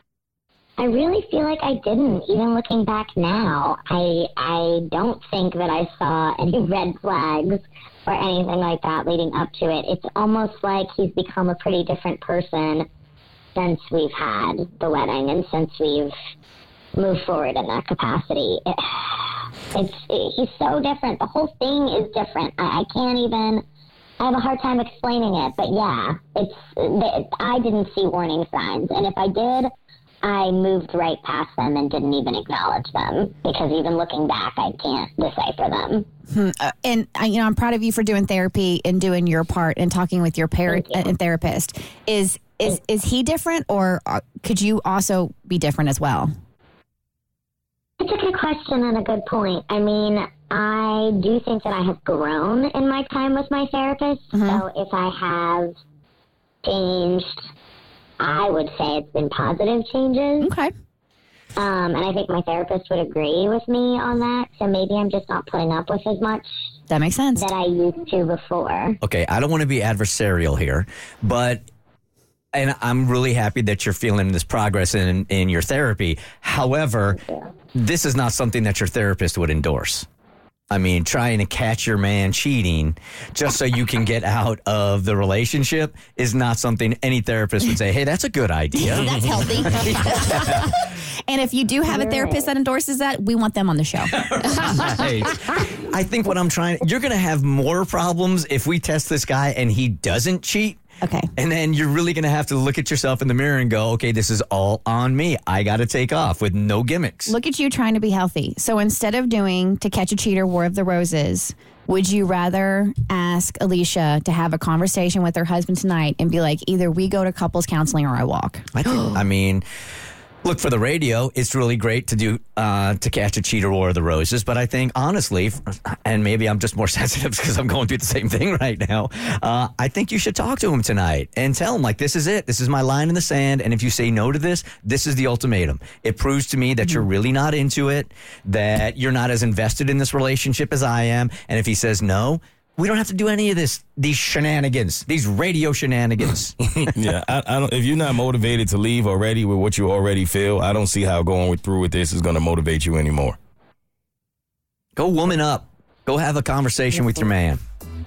I really feel like I didn't. Even looking back now, I I don't think that I saw any red flags or anything like that leading up to it. It's almost like he's become a pretty different person since we've had the wedding and since we've moved forward in that capacity. It, it's it, he's so different. The whole thing is different. I, I can't even... I have a hard time explaining it, but yeah, it's it, I didn't see warning signs. And if I did... I moved right past them and didn't even acknowledge them because even looking back, I can't decipher them. Hmm. Uh, and I, you know, I'm proud of you for doing therapy and doing your part and talking with your parent you. and therapist. Is is is he different, or could you also be different as well? It's a good question and a good point. I mean, I do think that I have grown in my time with my therapist. Mm-hmm. So if I have changed, I would say it's been positive changes. Okay. Um, and I think my therapist would agree with me on that. So maybe I'm just not putting up with as much. That makes sense. That I used to before. Okay, I don't want to be adversarial here, but, and I'm really happy that you're feeling this progress in, in your therapy. However, this is not something that your therapist would endorse. I mean, trying to catch your man cheating just so you can get out of the relationship is not something any therapist would say, hey, that's a good idea. That's healthy. And if you do have a therapist that endorses that, we want them on the show. Right. I think what I'm trying, you're going to have more problems if we test this guy and he doesn't cheat. Okay. And then you're really going to have to look at yourself in the mirror and go, okay, this is all on me. I got to take off with no gimmicks. Look at you trying to be healthy. So instead of doing To Catch a Cheater, War of the Roses, would you rather ask Alicia to have a conversation with her husband tonight and be like, either we go to couples counseling or I walk? I think, I mean, Look, for the radio, it's really great to do uh, To Catch a Cheater, War of the Roses. But I think, honestly, and maybe I'm just more sensitive because I'm going through the same thing right now, uh, I think you should talk to him tonight and tell him, like, this is it. This is my line in the sand. And if you say no to this, this is the ultimatum. It proves to me that you're really not into it, that you're not as invested in this relationship as I am. And if he says no, we don't have to do any of this, these shenanigans, these radio shenanigans. yeah, I, I don't, if you're not motivated to leave already with what you already feel, I don't see how going with, through with this is going to motivate you anymore. Go woman up. Go have a conversation with your man.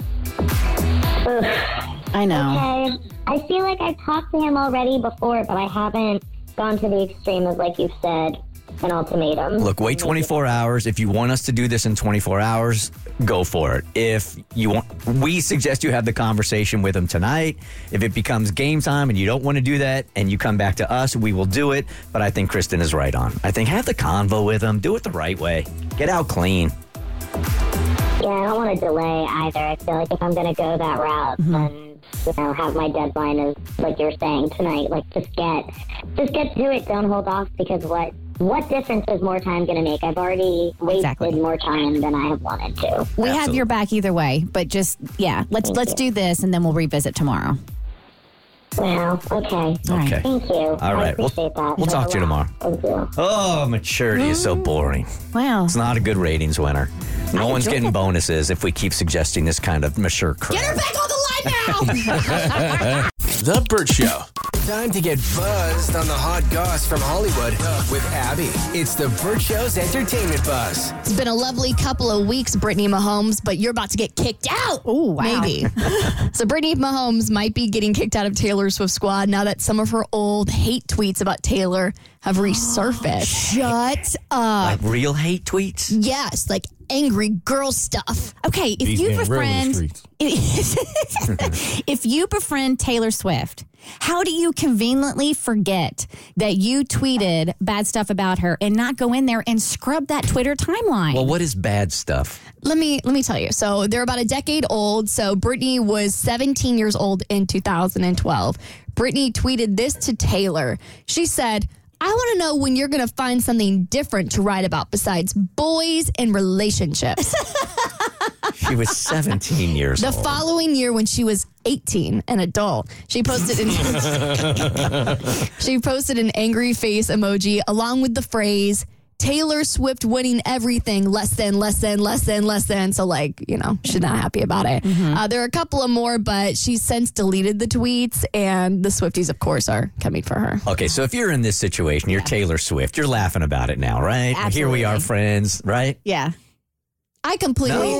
I know. Okay. I feel like I've talked to him already before, but I haven't gone to the extreme of, like you've said, an ultimatum. Look, wait twenty-four hours. If you want us to do this in twenty-four hours, go for it. If you want, we suggest you have the conversation with him tonight. If it becomes game time and you don't want to do that and you come back to us, we will do it. But I think Kristen is right on. I think have the convo with him. Do it the right way. Get out clean. Yeah, I don't want to delay either. I feel like if I'm going to go that route, Mm-hmm. then, you know, have my deadline as, like you're saying tonight, like just get, just get to it. Don't hold off, because what, what difference is more time going to make? I've already wasted Exactly. more time than I have wanted to. We Absolutely. have your back either way, but just, yeah, let's Thank let's you. do this and then we'll revisit tomorrow. Wow. Okay. All right. Okay. Thank you. All I right. We'll, appreciate that. we'll talk That's to you a lot. tomorrow. Thank you. Oh, maturity is so boring. Wow. It's not a good ratings winner. No one's enjoyed getting it. bonuses if we keep suggesting this kind of mature crap. Get her back on the line now! The Burt Show. Time to get buzzed on the hot goss from Hollywood with Abby. It's the Burt Show's entertainment buzz. It's been a lovely couple of weeks, Brittany Mahomes, but you're about to get kicked out. Oh, wow. Maybe. So Brittany Mahomes might be getting kicked out of Taylor Swift's squad now that some of her old hate tweets about Taylor have resurfaced. Shut up. Like real hate tweets? Yes, like angry girl stuff. Okay, if He's you getting real in the befriend streets. if you befriend Taylor Swift, how do you conveniently forget that you tweeted bad stuff about her and not go in there and scrub that Twitter timeline? Well, what is bad stuff? Let me let me tell you. So they're about a decade old. So Brittany was seventeen years old in two thousand twelve. Brittany tweeted this to Taylor. She said, I want to know when you're going to find something different to write about besides boys and relationships. She was seventeen years The old. following year, when she was eighteen, an adult, she posted an she posted an angry face emoji along with the phrase Taylor Swift winning everything, less than, less than, less than, less than. So, like, you know, she's not happy about it. Uh, there are a couple of more, but she's since deleted the tweets, and the Swifties, of course, are coming for her. Okay, so if you're in this situation, you're Taylor Swift. You're laughing about it now, right? Here we are, Absolutely. friends, right? yeah. I completely.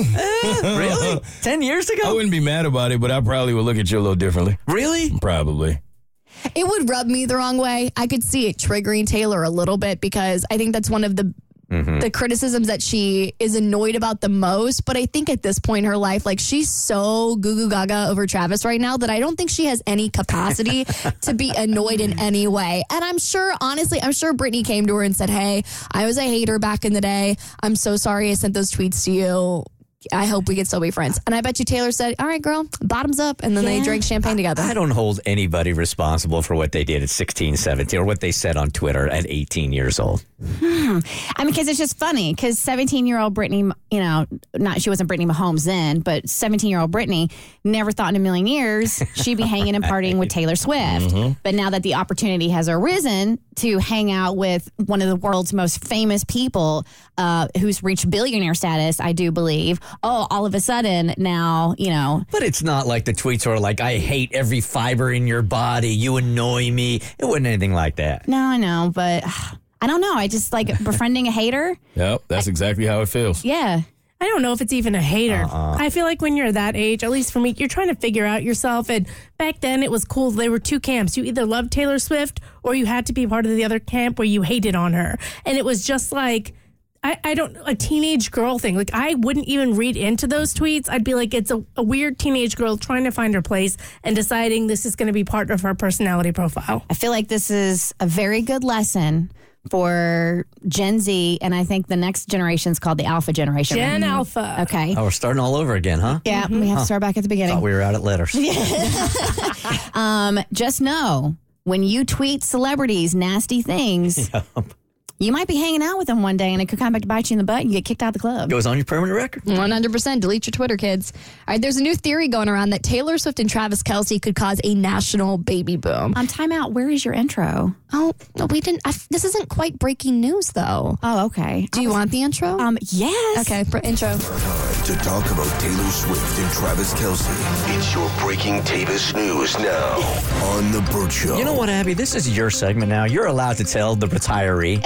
Eh, really? Ten years I ago? wouldn't be mad about it, but I probably would look at you a little differently. Really? Probably. It would rub me the wrong way. I could see it triggering Taylor a little bit because I think that's one of the Mm-hmm. the criticisms that she is annoyed about the most. But I think at this point in her life, like she's so goo goo gaga over Travis right now that I don't think she has any capacity to be annoyed in any way. And I'm sure, honestly, I'm sure Brittany came to her and said, hey, I was a hater back in the day. I'm so sorry I sent those tweets to you. I hope we can still be friends. And I bet you Taylor said, all right, girl, bottoms up. And then they Yeah. drank champagne together. I don't hold anybody responsible for what they did at sixteen, seventeen, or what they said on Twitter at eighteen years old. I mean, because it's just funny because seventeen-year-old Brittany, you know, not she wasn't Brittany Mahomes then, but seventeen-year-old Brittany never thought in a million years she'd be hanging and partying with Taylor Swift. Mm-hmm. But now that the opportunity has arisen to hang out with one of the world's most famous people uh, who's reached billionaire status, I do believe, oh, all of a sudden now, you know. But it's not like the tweets are like, I hate every fiber in your body. You annoy me. It wasn't anything like that. No, I know, but I don't know. I just like befriending a hater. Yep, that's exactly how it feels. Yeah. I don't know if it's even a hater. Uh-uh. I feel like when you're that age, at least for me, you're trying to figure out yourself. And back then it was cool. There were two camps. You either loved Taylor Swift or you had to be part of the other camp where you hated on her. And it was just like, I, I don't, a teenage girl thing. Like I wouldn't even read into those tweets. I'd be like, it's a, a weird teenage girl trying to find her place and deciding this is going to be part of her personality profile. I feel like this is a very good lesson for Gen Z, and I think the next generation is called the Alpha generation. Gen Alpha. Okay. Oh, we're starting all over again, huh? Yeah, we have Huh. to start back at the beginning. Thought we were out at letters. Um, just know when you tweet celebrities nasty things, Yep. you might be hanging out with them one day and it could come back to bite you in the butt and you get kicked out of the club. Goes on your permanent record. one hundred percent. Delete your Twitter, kids. All right, there's a new theory going around that Taylor Swift and Travis Kelce could cause a national baby boom. Um, time out. Where is your intro? Oh, no, we didn't. I, this isn't quite breaking news, though. Oh, okay. Do you want the intro? Um, yes. Okay, for intro. Time to talk about Taylor Swift and Travis Kelce. It's your breaking Tavis news now on The Burt Show. You know what, Abby? This is your segment now. You're allowed to tell the retiree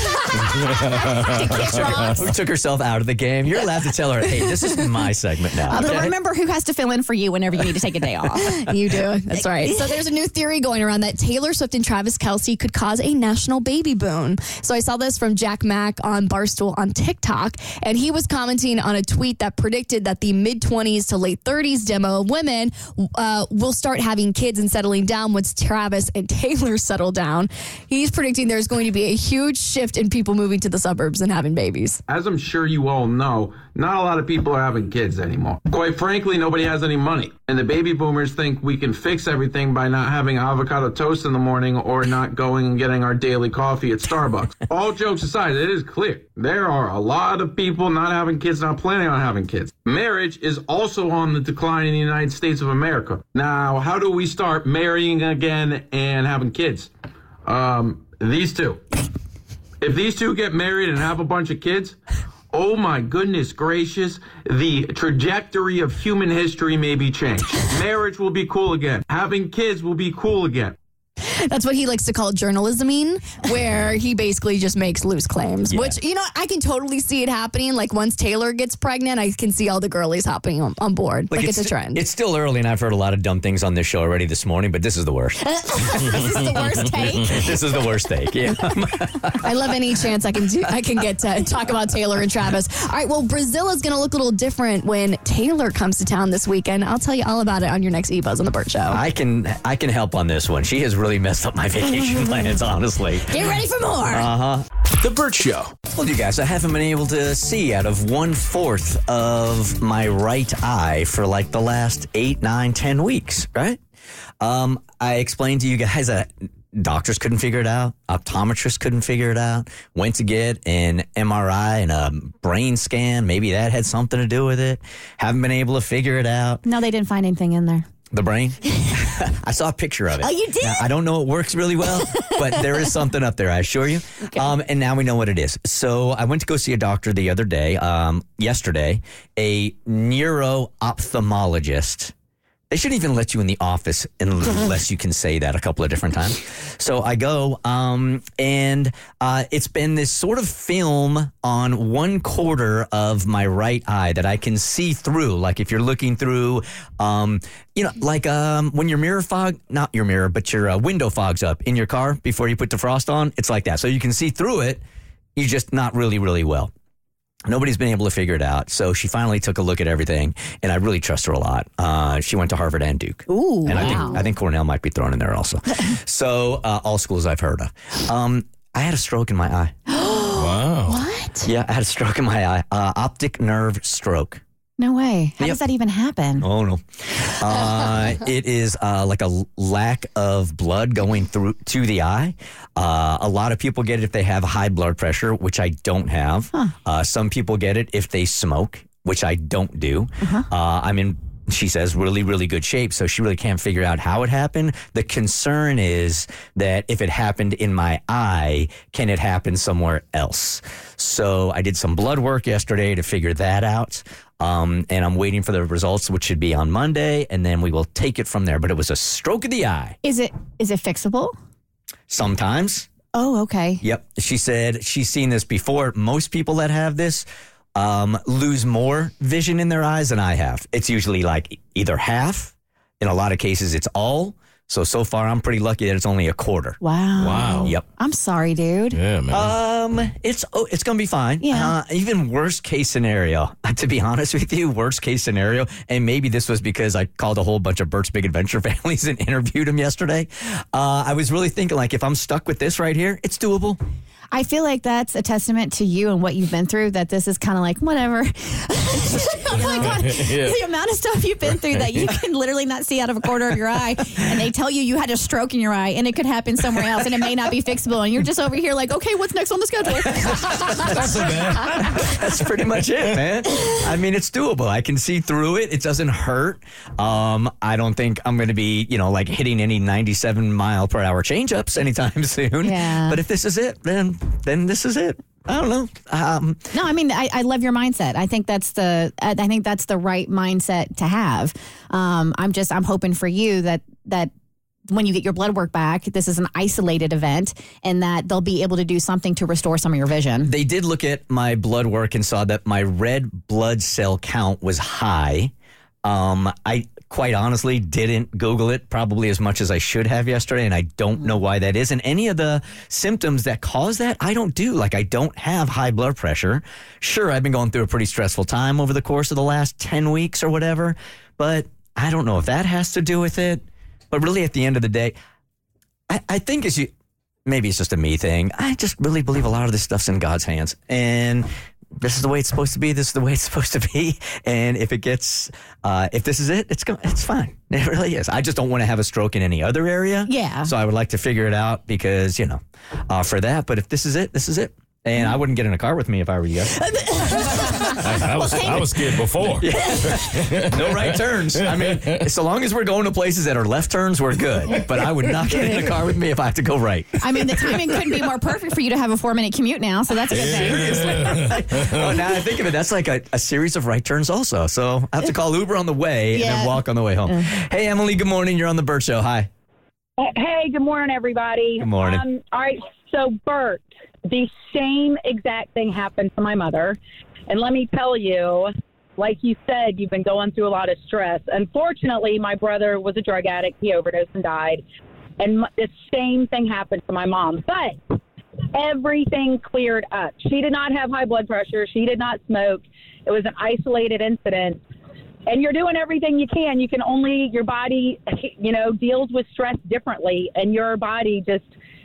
who took herself out of the game. You're allowed to tell her, hey, this is my segment now. But okay? remember who has to fill in for you whenever you need to take a day off. You do. That's right. So there's a new theory going around that Taylor Swift and Travis Kelce could cause a national baby boom. So I saw this from Jack Mack on Barstool on TikTok, and he was commenting on a tweet that predicted that the mid-twenties to late thirties demo of women uh, will start having kids and settling down once Travis and Taylor settle down. He's predicting there's going to be a huge shift in people moving to the suburbs and having babies. As I'm sure you all know, not a lot of people are having kids anymore. Quite frankly, nobody has any money. And the baby boomers think we can fix everything by not having avocado toast in the morning or not going and getting our daily coffee at Starbucks. All jokes aside, it is clear. There are a lot of people not having kids, not planning on having kids. Marriage is also on the decline in the United States of America. Now, how do we start marrying again and having kids? Um, these two. If these two get married and have a bunch of kids, oh my goodness gracious, the trajectory of human history may be changed. Marriage will be cool again. Having kids will be cool again. That's what he likes to call journalisming, where he basically just makes loose claims, Yeah. which, you know, I can totally see it happening. Like once Taylor gets pregnant, I can see all the girlies hopping on, on board. Like, it's, a trend. It's still early, and I've heard a lot of dumb things on this show already this morning, but this is the worst. This is the worst take. This is the worst take. Yeah. I love any chance I can do, I can get to talk about Taylor and Travis. All right, well, Brazil is going to look a little different when Taylor comes to town this weekend. I'll tell you all about it on your next E-Buzz on The Burt Show. I can I can help on this one. She has really messed up my vacation plans, honestly. Get ready for more. Uh-huh. The Burt Show. I told you guys I haven't been able to see out of one-fourth of my right eye for like the last eight, nine, ten weeks, right? Um, I explained to you guys that doctors couldn't figure it out. Optometrists couldn't figure it out. Went to get an M R I and a brain scan. Maybe that had something to do with it. Haven't been able to figure it out. No, they didn't find anything in there. The brain? I saw a picture of it. Oh, you did? Now, I don't know it works really well, but there is something up there, I assure you. Okay. Um, and now we know what it is. So I went to go see a doctor the other day, um, yesterday, a neuro-ophthalmologist. They shouldn't even let you in the office unless you can say that a couple of different times. So I go, um, and uh, it's been this sort of film on one quarter of my right eye that I can see through. Like if you're looking through, um, you know, like um, when your mirror fog, not your mirror, but your uh, window fogs up in your car before you put defrost on. It's like that. So you can see through it. You just not really, really well. Nobody's been able to figure it out. So she finally took a look at everything, and I really trust her a lot. Uh, she went to Harvard and Duke. Ooh, and wow. I think I think Cornell might be thrown in there also. So uh, all schools I've heard of. Um, I had a stroke in my eye. Wow. What? Yeah, I had a stroke in my eye. Uh, optic nerve stroke. No way. How Yep. does that even happen? Oh, no. Uh, it is uh, like a lack of blood going through to the eye. Uh, a lot of people get it if they have high blood pressure, which I don't have. Huh. Uh, some people get it if they smoke, which I don't do. Uh-huh. Uh, I'm in, she says, really, really good shape, so she really can't figure out how it happened. The concern is that if it happened in my eye, can it happen somewhere else? So I did some blood work yesterday to figure that out. Um, and I'm waiting for the results, which should be on Monday, and then we will take it from there. But it was a stroke of the eye. Is it is it fixable? Sometimes. Oh, okay. Yep. She said she's seen this before. Most people that have this um, lose more vision in their eyes than I have. It's usually like either half. In a lot of cases, it's all. So, so far, I'm pretty lucky that it's only a quarter. Wow. Wow. Yep. I'm sorry, dude. Yeah, man. Um, it's oh, it's gonna be fine. Yeah. Uh, even worst case scenario, to be honest with you, worst case scenario, and maybe this was because I called a whole bunch of Bert's Big Adventure families and interviewed them yesterday. Uh, I was really thinking, like, if I'm stuck with this right here, it's doable. I feel like that's a testament to you and what you've been through, that this is kind of like, whatever. Oh my God. Yeah. The amount of stuff you've been through that you can literally not see out of a corner of your eye, and they tell you you had a stroke in your eye and it could happen somewhere else and it may not be fixable. And you're just over here like, okay, what's next on the schedule? That's so bad. That's pretty much it, man. I mean, it's doable. I can see through it. It doesn't hurt. Um, I don't think I'm going to be, you know, like hitting any ninety-seven mile per hour change-ups anytime soon. Yeah. But if this is it, then then this is it. I don't know. Um, no, I mean, I, I love your mindset. I think that's the I think that's the right mindset to have. Um, I'm just I'm hoping for you that that when you get your blood work back, this is an isolated event, and that they'll be able to do something to restore some of your vision. They did look at my blood work and saw that my red blood cell count was high. Um, I quite honestly didn't Google it probably as much as I should have yesterday, and I don't know why that is. And any of the symptoms that cause that, I don't do. Like, I don't have high blood pressure. Sure, I've been going through a pretty stressful time over the course of the last ten weeks or whatever, but I don't know if that has to do with it. But really, at the end of the day, I, I think as you, maybe it's just a me thing, I just really believe a lot of this stuff's in God's hands. And this is the way it's supposed to be. This is the way it's supposed to be. And if it gets, uh, if this is it, it's go- it's fine. It really is. I just don't want to have a stroke in any other area. Yeah. So I would like to figure it out because, you know, uh, for that. But if this is it, this is it. And I wouldn't get in a car with me if I were you guys. I, I was I was scared before. No right turns. I mean, so long as we're going to places that are left turns, we're good. But I would not get in a car with me if I have to go right. I mean, the timing couldn't be more perfect for you to have a four-minute commute now, so that's a good thing. Oh, now I think of it, that's like a, a series of right turns also. So I have to call Uber on the way Yeah. and then walk on the way home. Hey, Emily, good morning. You're on the Burt Show. Hi. Hey, good morning, everybody. Good morning. Um, all right, so Bert, the same exact thing happened to my mother. And let me tell you, like you said, you've been going through a lot of stress. Unfortunately, my brother was a drug addict. He overdosed and died. And m- the same thing happened to my mom. But everything cleared up. She did not have high blood pressure. She did not smoke. It was an isolated incident. And you're doing everything you can. You can only, your body, you know, deals with stress differently. And your body just,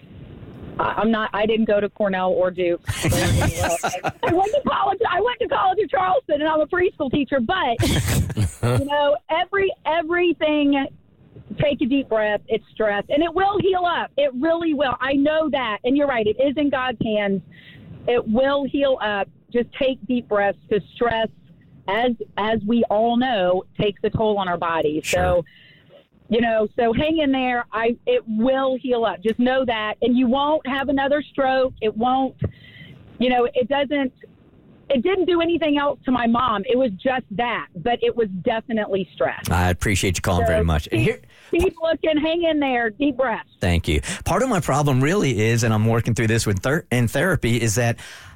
I'm not, I didn't go to Cornell or Duke. I went to college. I went to college at Charleston, and I'm a preschool teacher. But, you know, every everything, take a deep breath. It's stress. And it will heal up. It really will. I know that. And you're right. It is in God's hands. It will heal up. Just take deep breaths, because stress, as as we all know, takes a toll on our bodies. Sure. So, you know, so hang in there. I it will heal up. Just know that. And you won't have another stroke. It won't, you know, it doesn't, it didn't do anything else to my mom. It was just that. But it was definitely stress. I appreciate you calling So very much. And here, Keep, keep looking. Hang in there. Deep breaths. thank you. Part of my problem really is, and I'm working through this with ther- in therapy, is that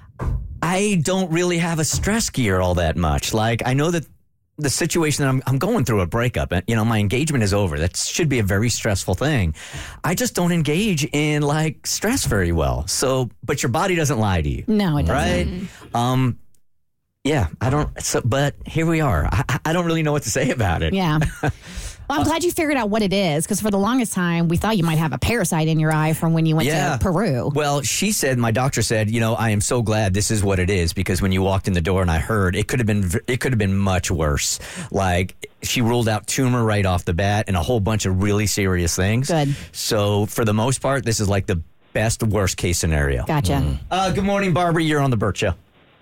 I don't really have a stress gear all that much. Like, I know that the situation that I'm, I'm going through a breakup, and, you know, my engagement is over. That should be a very stressful thing. I just don't engage in, like, stress very well. So, but your body doesn't lie to you. No, it Right? doesn't. Um, yeah, I don't, so, but here we are. I, I don't really know what to say about it. Yeah. Well, I'm glad you figured out what it is, because for the longest time, we thought you might have a parasite in your eye from when you went Yeah. to Peru. Well, she said, my doctor said, you know, I am so glad this is what it is, because when you walked in the door and I heard, it could have been, v- it could have been much worse. Like, she ruled out tumor right off the bat and a whole bunch of really serious things. Good. So for the most part, this is like the best worst case scenario. Gotcha. Uh, good morning, Barbara. You're on the Burt Show.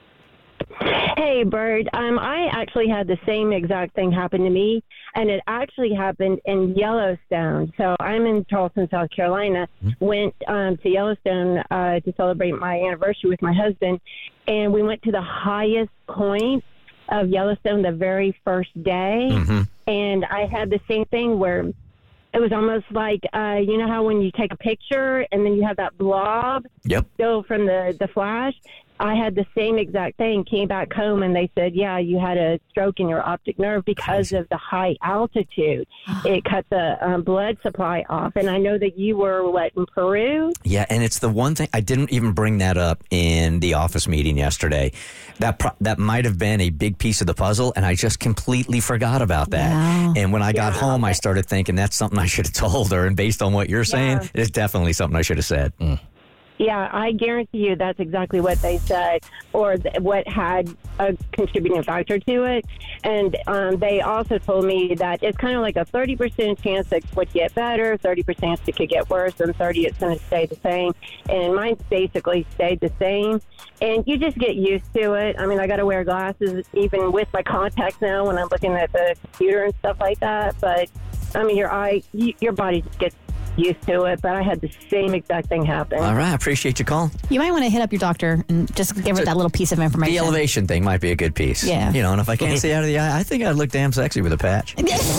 Hey, Bird. Um, I actually had the same exact thing happen to me, and it actually happened in Yellowstone. So I'm in Charleston, South Carolina. Went um, to Yellowstone uh, to celebrate my anniversary with my husband, and we went to the highest point of Yellowstone the very first day. And I had the same thing where it was almost like, uh, you know how when you take a picture and then you have that blob Yep. still from the, the flash? I had the same exact thing, came back home, and they said, yeah, you had a stroke in your optic nerve because of the high altitude. It cut the um, blood supply off. And I know that you were, what, in Peru? Yeah, and it's the one thing, I didn't even bring that up in the office meeting yesterday. That pro- that might have been a big piece of the puzzle, and I just completely forgot about that. Wow. And when I got home, I started thinking that's something I should have told her. And based on what you're saying, Yeah. it's definitely something I should have said. Yeah, I guarantee you that's exactly what they said, or th- what had a contributing factor to it. And um, they also told me that it's kind of like a thirty percent chance that it would get better, thirty percent it could get worse, and thirty it's going to stay the same. And mine basically stayed the same. And you just get used to it. I mean, I got to wear glasses even with my contacts now when I'm looking at the computer and stuff like that. But, I mean, your eye, y- your body just gets used to it, but I had the same exact thing happen. All right, I appreciate your call. You might want to hit up your doctor and just give her that little piece of information. The elevation thing might be a good piece. Yeah. You know, and if I can't see out of the eye, I think I'd look damn sexy with a patch.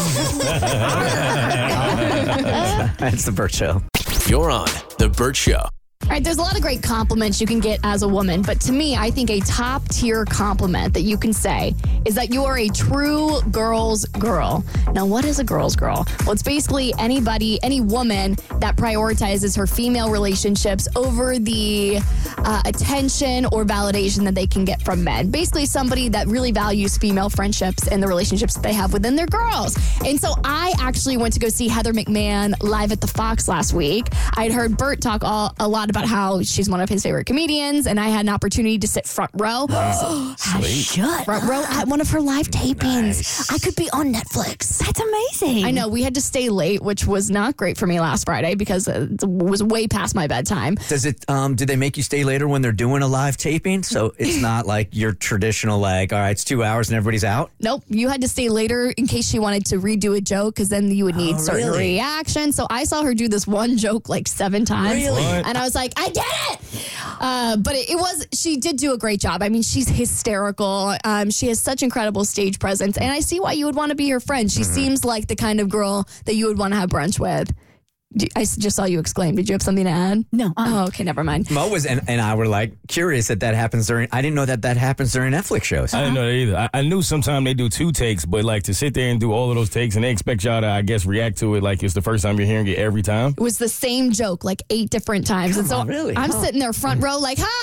That's the Burt Show. You're on The Burt Show. All right, there's a lot of great compliments you can get as a woman, but to me, I think a top tier compliment that you can say is that you are a true girl's girl. Now, what is a girl's girl? Well, it's basically anybody, any woman that prioritizes her female relationships over the uh, attention or validation that they can get from men. Basically, somebody that really values female friendships and the relationships that they have within their girls. And so I actually went to go see Heather McMahon live at the Fox last week. I'd heard Burt talk all, a lot about how she's one of his favorite comedians, and I had an opportunity to sit front row. Wow. Should. Front row at one of her live tapings. Nice. I could be on Netflix. That's amazing. I know. We had to stay late, which was not great for me last Friday because it was way past my bedtime. Does it? Um, do they make you stay later when they're doing a live taping? So it's not like your traditional, like, all right, it's two hours and everybody's out? Nope. You had to stay later in case she wanted to redo a joke, because then you would need Oh, certain really? reaction. So I saw her do this one joke like seven times. Really? What? And I was like, I did it! Uh, but it, it was, she did do a great job. I mean, she's hysterical. Um, she has such incredible stage presence. And I see why you would want to be her friend. She Mm-hmm. seems like the kind of girl that you would want to have brunch with. Do- I s- just saw you exclaim. Did you have something to add? No. Oh, okay, never mind. Mo was and, and I were like curious that that happens during. I didn't know that that happens during Netflix shows. I didn't know that either. I, I knew sometimes they do two takes, but like to sit there and do all of those takes and they expect y'all to, I guess, react to it like it's the first time you're hearing it every time. It was the same joke like eight different times. and so on, really? I'm Huh. sitting there front row like, ha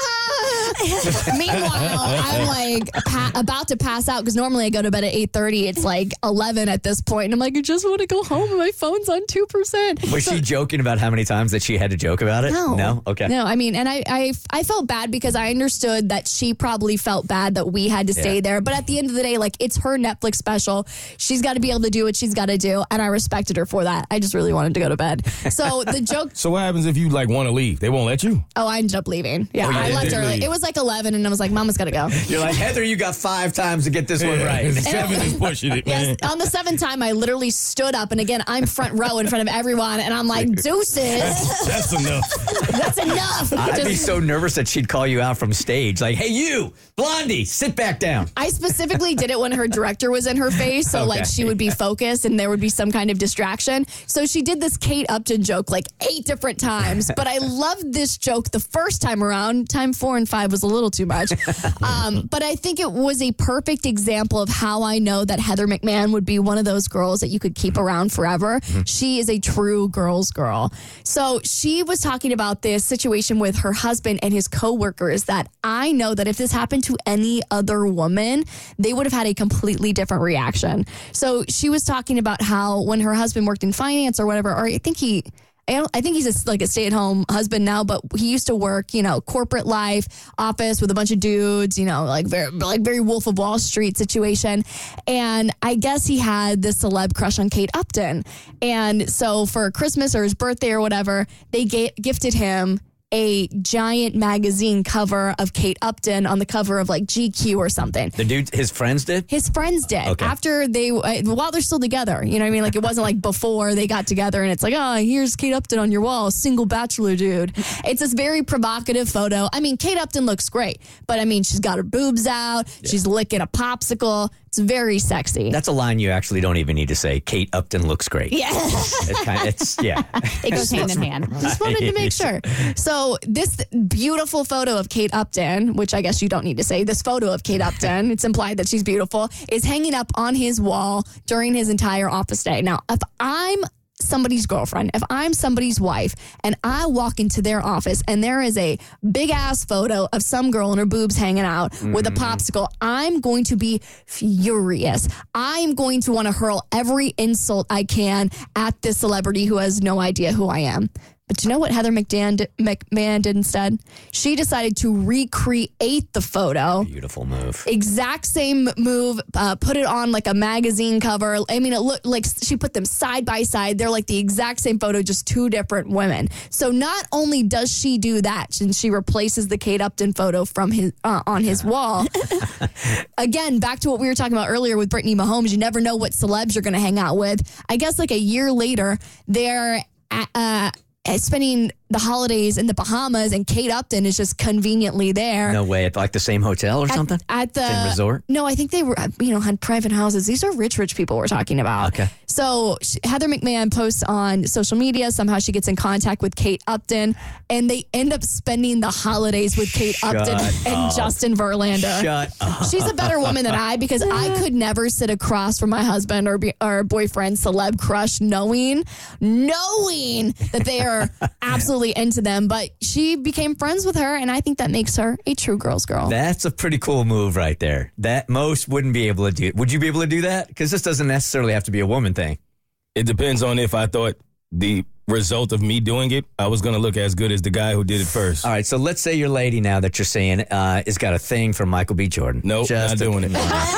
ha. Meanwhile, I'm like pa- about to pass out because normally I go to bed at eight thirty. It's like eleven at this point. And I'm like, I just want to go home and my phone's on two percent. Was she joking about how many times that she had to joke about it? No. No? Okay. No, I mean, and I, I, I felt bad because I understood that she probably felt bad that we had to stay Yeah. there. But at the end of the day, like, it's her Netflix special. She's got to be able to do what she's got to do. And I respected her for that. I just really wanted to go to bed. So the joke. So what happens if you like want to leave? They won't let you? Oh, I ended up leaving. Yeah, Oh, you I did left early. leave. It was like eleven, and I was like, Mama's got to go. You're like, Heather, you got five times to get this one right. Seven is pushing it, man. Yes, on the seventh time, I literally stood up, and again, I'm front row in front of everyone, and I'm like, deuces. That's enough. That's enough. I'd Just- be so nervous that she'd call you out from stage. Like, hey, you, Blondie, sit back down. I specifically did it when her director was in her face, so like Okay. she would be focused and there would be some kind of distraction. So she did this Kate Upton joke like eight different times, but I loved this joke the first time around. Time four and five was a little too much. Um, but I think it was a perfect example of how I know that Heather McMahon would be one of those girls that you could keep around forever. She is a true girl's girl. So she was talking about this situation with her husband and his coworkers that I know that if this happened to any other woman, they would have had a completely different reaction. So she was talking about how when her husband worked in finance or whatever, or I think he I, don't, I think he's a, like a stay-at-home husband now, but he used to work, you know, corporate life, office with a bunch of dudes, you know, like very, like very Wolf of Wall Street situation. And I guess he had this celeb crush on Kate Upton. And so for Christmas or his birthday or whatever, they ga- gifted him a giant magazine cover of Kate Upton on the cover of like G Q or something. The dude, his friends did? His friends did. Okay. After they, uh, while they're still together. You know what I mean? Like, it wasn't like before they got together and it's like, oh, here's Kate Upton on your wall, single bachelor dude. It's this very provocative photo. I mean, Kate Upton looks great, but I mean, she's got her boobs out. She's licking a popsicle. It's very sexy. That's a line you actually don't even need to say. Kate Upton looks great. Yeah. It's kind of, it's, yeah. It goes hand in hand. Just wanted to make sure. So this beautiful photo of Kate Upton, which I guess you don't need to say, this photo of Kate Upton, it's implied that she's beautiful, is hanging up on his wall during his entire office day. Now, if I'm somebody's girlfriend, if I'm somebody's wife and I walk into their office and there is a big ass photo of some girl and her boobs hanging out mm-hmm. with a popsicle, I'm going to be furious. I'm going to want to hurl every insult I can at this celebrity who has no idea who I am. But you know what Heather McMahon did, McMahon did instead? She decided to recreate the photo. Beautiful move. Exact same move. Uh, put it on like a magazine cover. I mean, it looked like she put them side by side. They're like the exact same photo, just two different women. So not only does she do that, and she replaces the Kate Upton photo from his uh, on his wall. Again, back to what we were talking about earlier with Brittany Mahomes. You never know what celebs you're going to hang out with. I guess like a year later, they're at, uh, spending the holidays in the Bahamas, and Kate Upton is just conveniently there. No way. At like the same hotel or at, something? At the same resort? No, I think they were, you know, had private houses. These are rich, rich people we're talking about. Okay. So she, Heather McMahon posts on social media. Somehow she gets in contact with Kate Upton, and they end up spending the holidays with Kate Shut Upton and up. Justin Verlander. Shut up. She's a better woman than I, because I could never sit across from my husband or be, or boyfriend celeb crush, knowing, knowing that they are absolutely into them. But she became friends with her, and I think that makes her a true girl's girl. That's a pretty cool move right there. That most wouldn't be able to do. Would you be able to do that? Because this doesn't necessarily have to be a woman thing. It depends on if I thought the result of me doing it, I was going to look as good as the guy who did it first. All right, so let's say your lady now that you're saying uh, has got a thing for Michael B. Jordan. Nope, Just not a- doing it.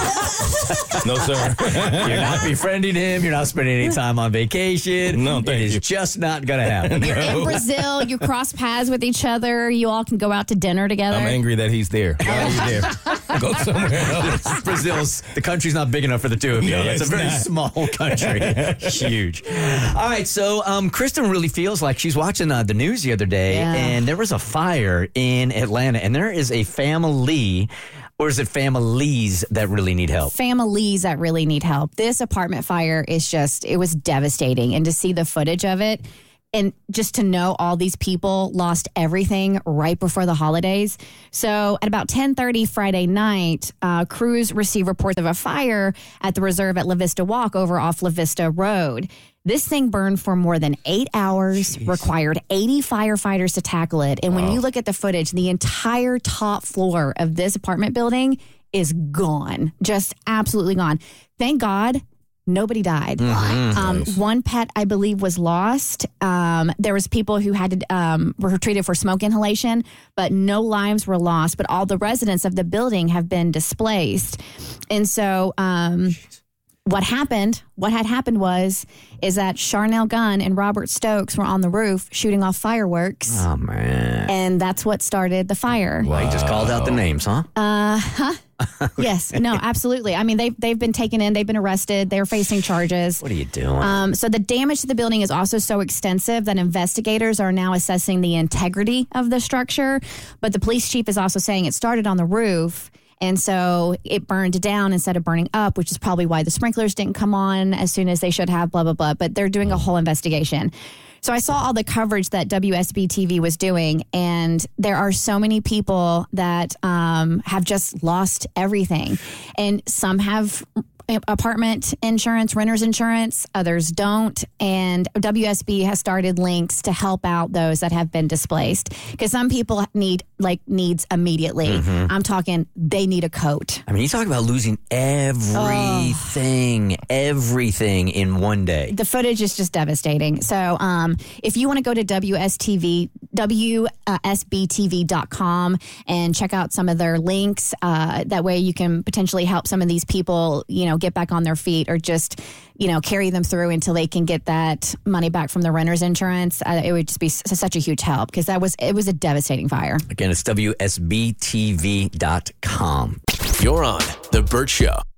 No, sir. You're not befriending him. You're not spending any time on vacation. No, thank it is you. just not going to happen. You're in Brazil. You cross paths with each other. You all can go out to dinner together. I'm angry that he's there. Why are you there? Go somewhere else. Brazil's, the country's not big enough for the two of you. No, it's a it's very not. small country. Huge. All right, so um, Kristen really feels like she's watching uh, the news the other day, Yeah. and there was a fire in Atlanta, and there is a family, or is it families that really need help? Families that really need help. This apartment fire is just, it was devastating. And to see the footage of it, and just to know all these people lost everything right before the holidays. So at about ten thirty Friday night, uh, crews received reports of a fire at the reserve at La Vista Walk over off La Vista Road. This thing burned for more than eight hours, Jeez. required eighty firefighters to tackle it. And when Wow. you look at the footage, the entire top floor of this apartment building is gone, just absolutely gone. Thank God. Nobody died. Mhm. Um, Nice. One pet, I believe, was lost. Um, there was people who had to um, were treated for smoke inhalation, but no lives were lost. But all the residents of the building have been displaced, and so. Um, What happened, what had happened was, is that Charnel Gunn and Robert Stokes were on the roof shooting off fireworks. Oh, man. And that's what started the fire. Well, he just called out the names, huh? Uh huh. Yes. No, absolutely. I mean, they've, they've been taken in, they've been arrested, they're facing charges. What are you doing? Um, so the damage to the building is also so extensive that investigators are now assessing the integrity of the structure. But the police chief is also saying it started on the roof. And so it burned down instead of burning up, which is probably why the sprinklers didn't come on as soon as they should have, blah, blah, blah. But they're doing a whole investigation. So I saw all the coverage that W S B T V was doing, and there are so many people that um, have just lost everything. And some have apartment insurance, renter's insurance, others don't. And W S B has started links to help out those that have been displaced, because some people need like needs immediately. Mhm. I'm talking they need a coat. I mean, you talk about losing everything, everything in one day. The footage is just devastating. So um, if you want to go to W S T V, W S B T V dot com and check out some of their links, uh, that way you can potentially help some of these people, you know, get back on their feet, or just, you know, carry them through until they can get that money back from the renter's insurance. Uh, it would just be s- such a huge help, because that was, it was a devastating fire. Again, it's W S B T V dot com. You're on The Burt Show.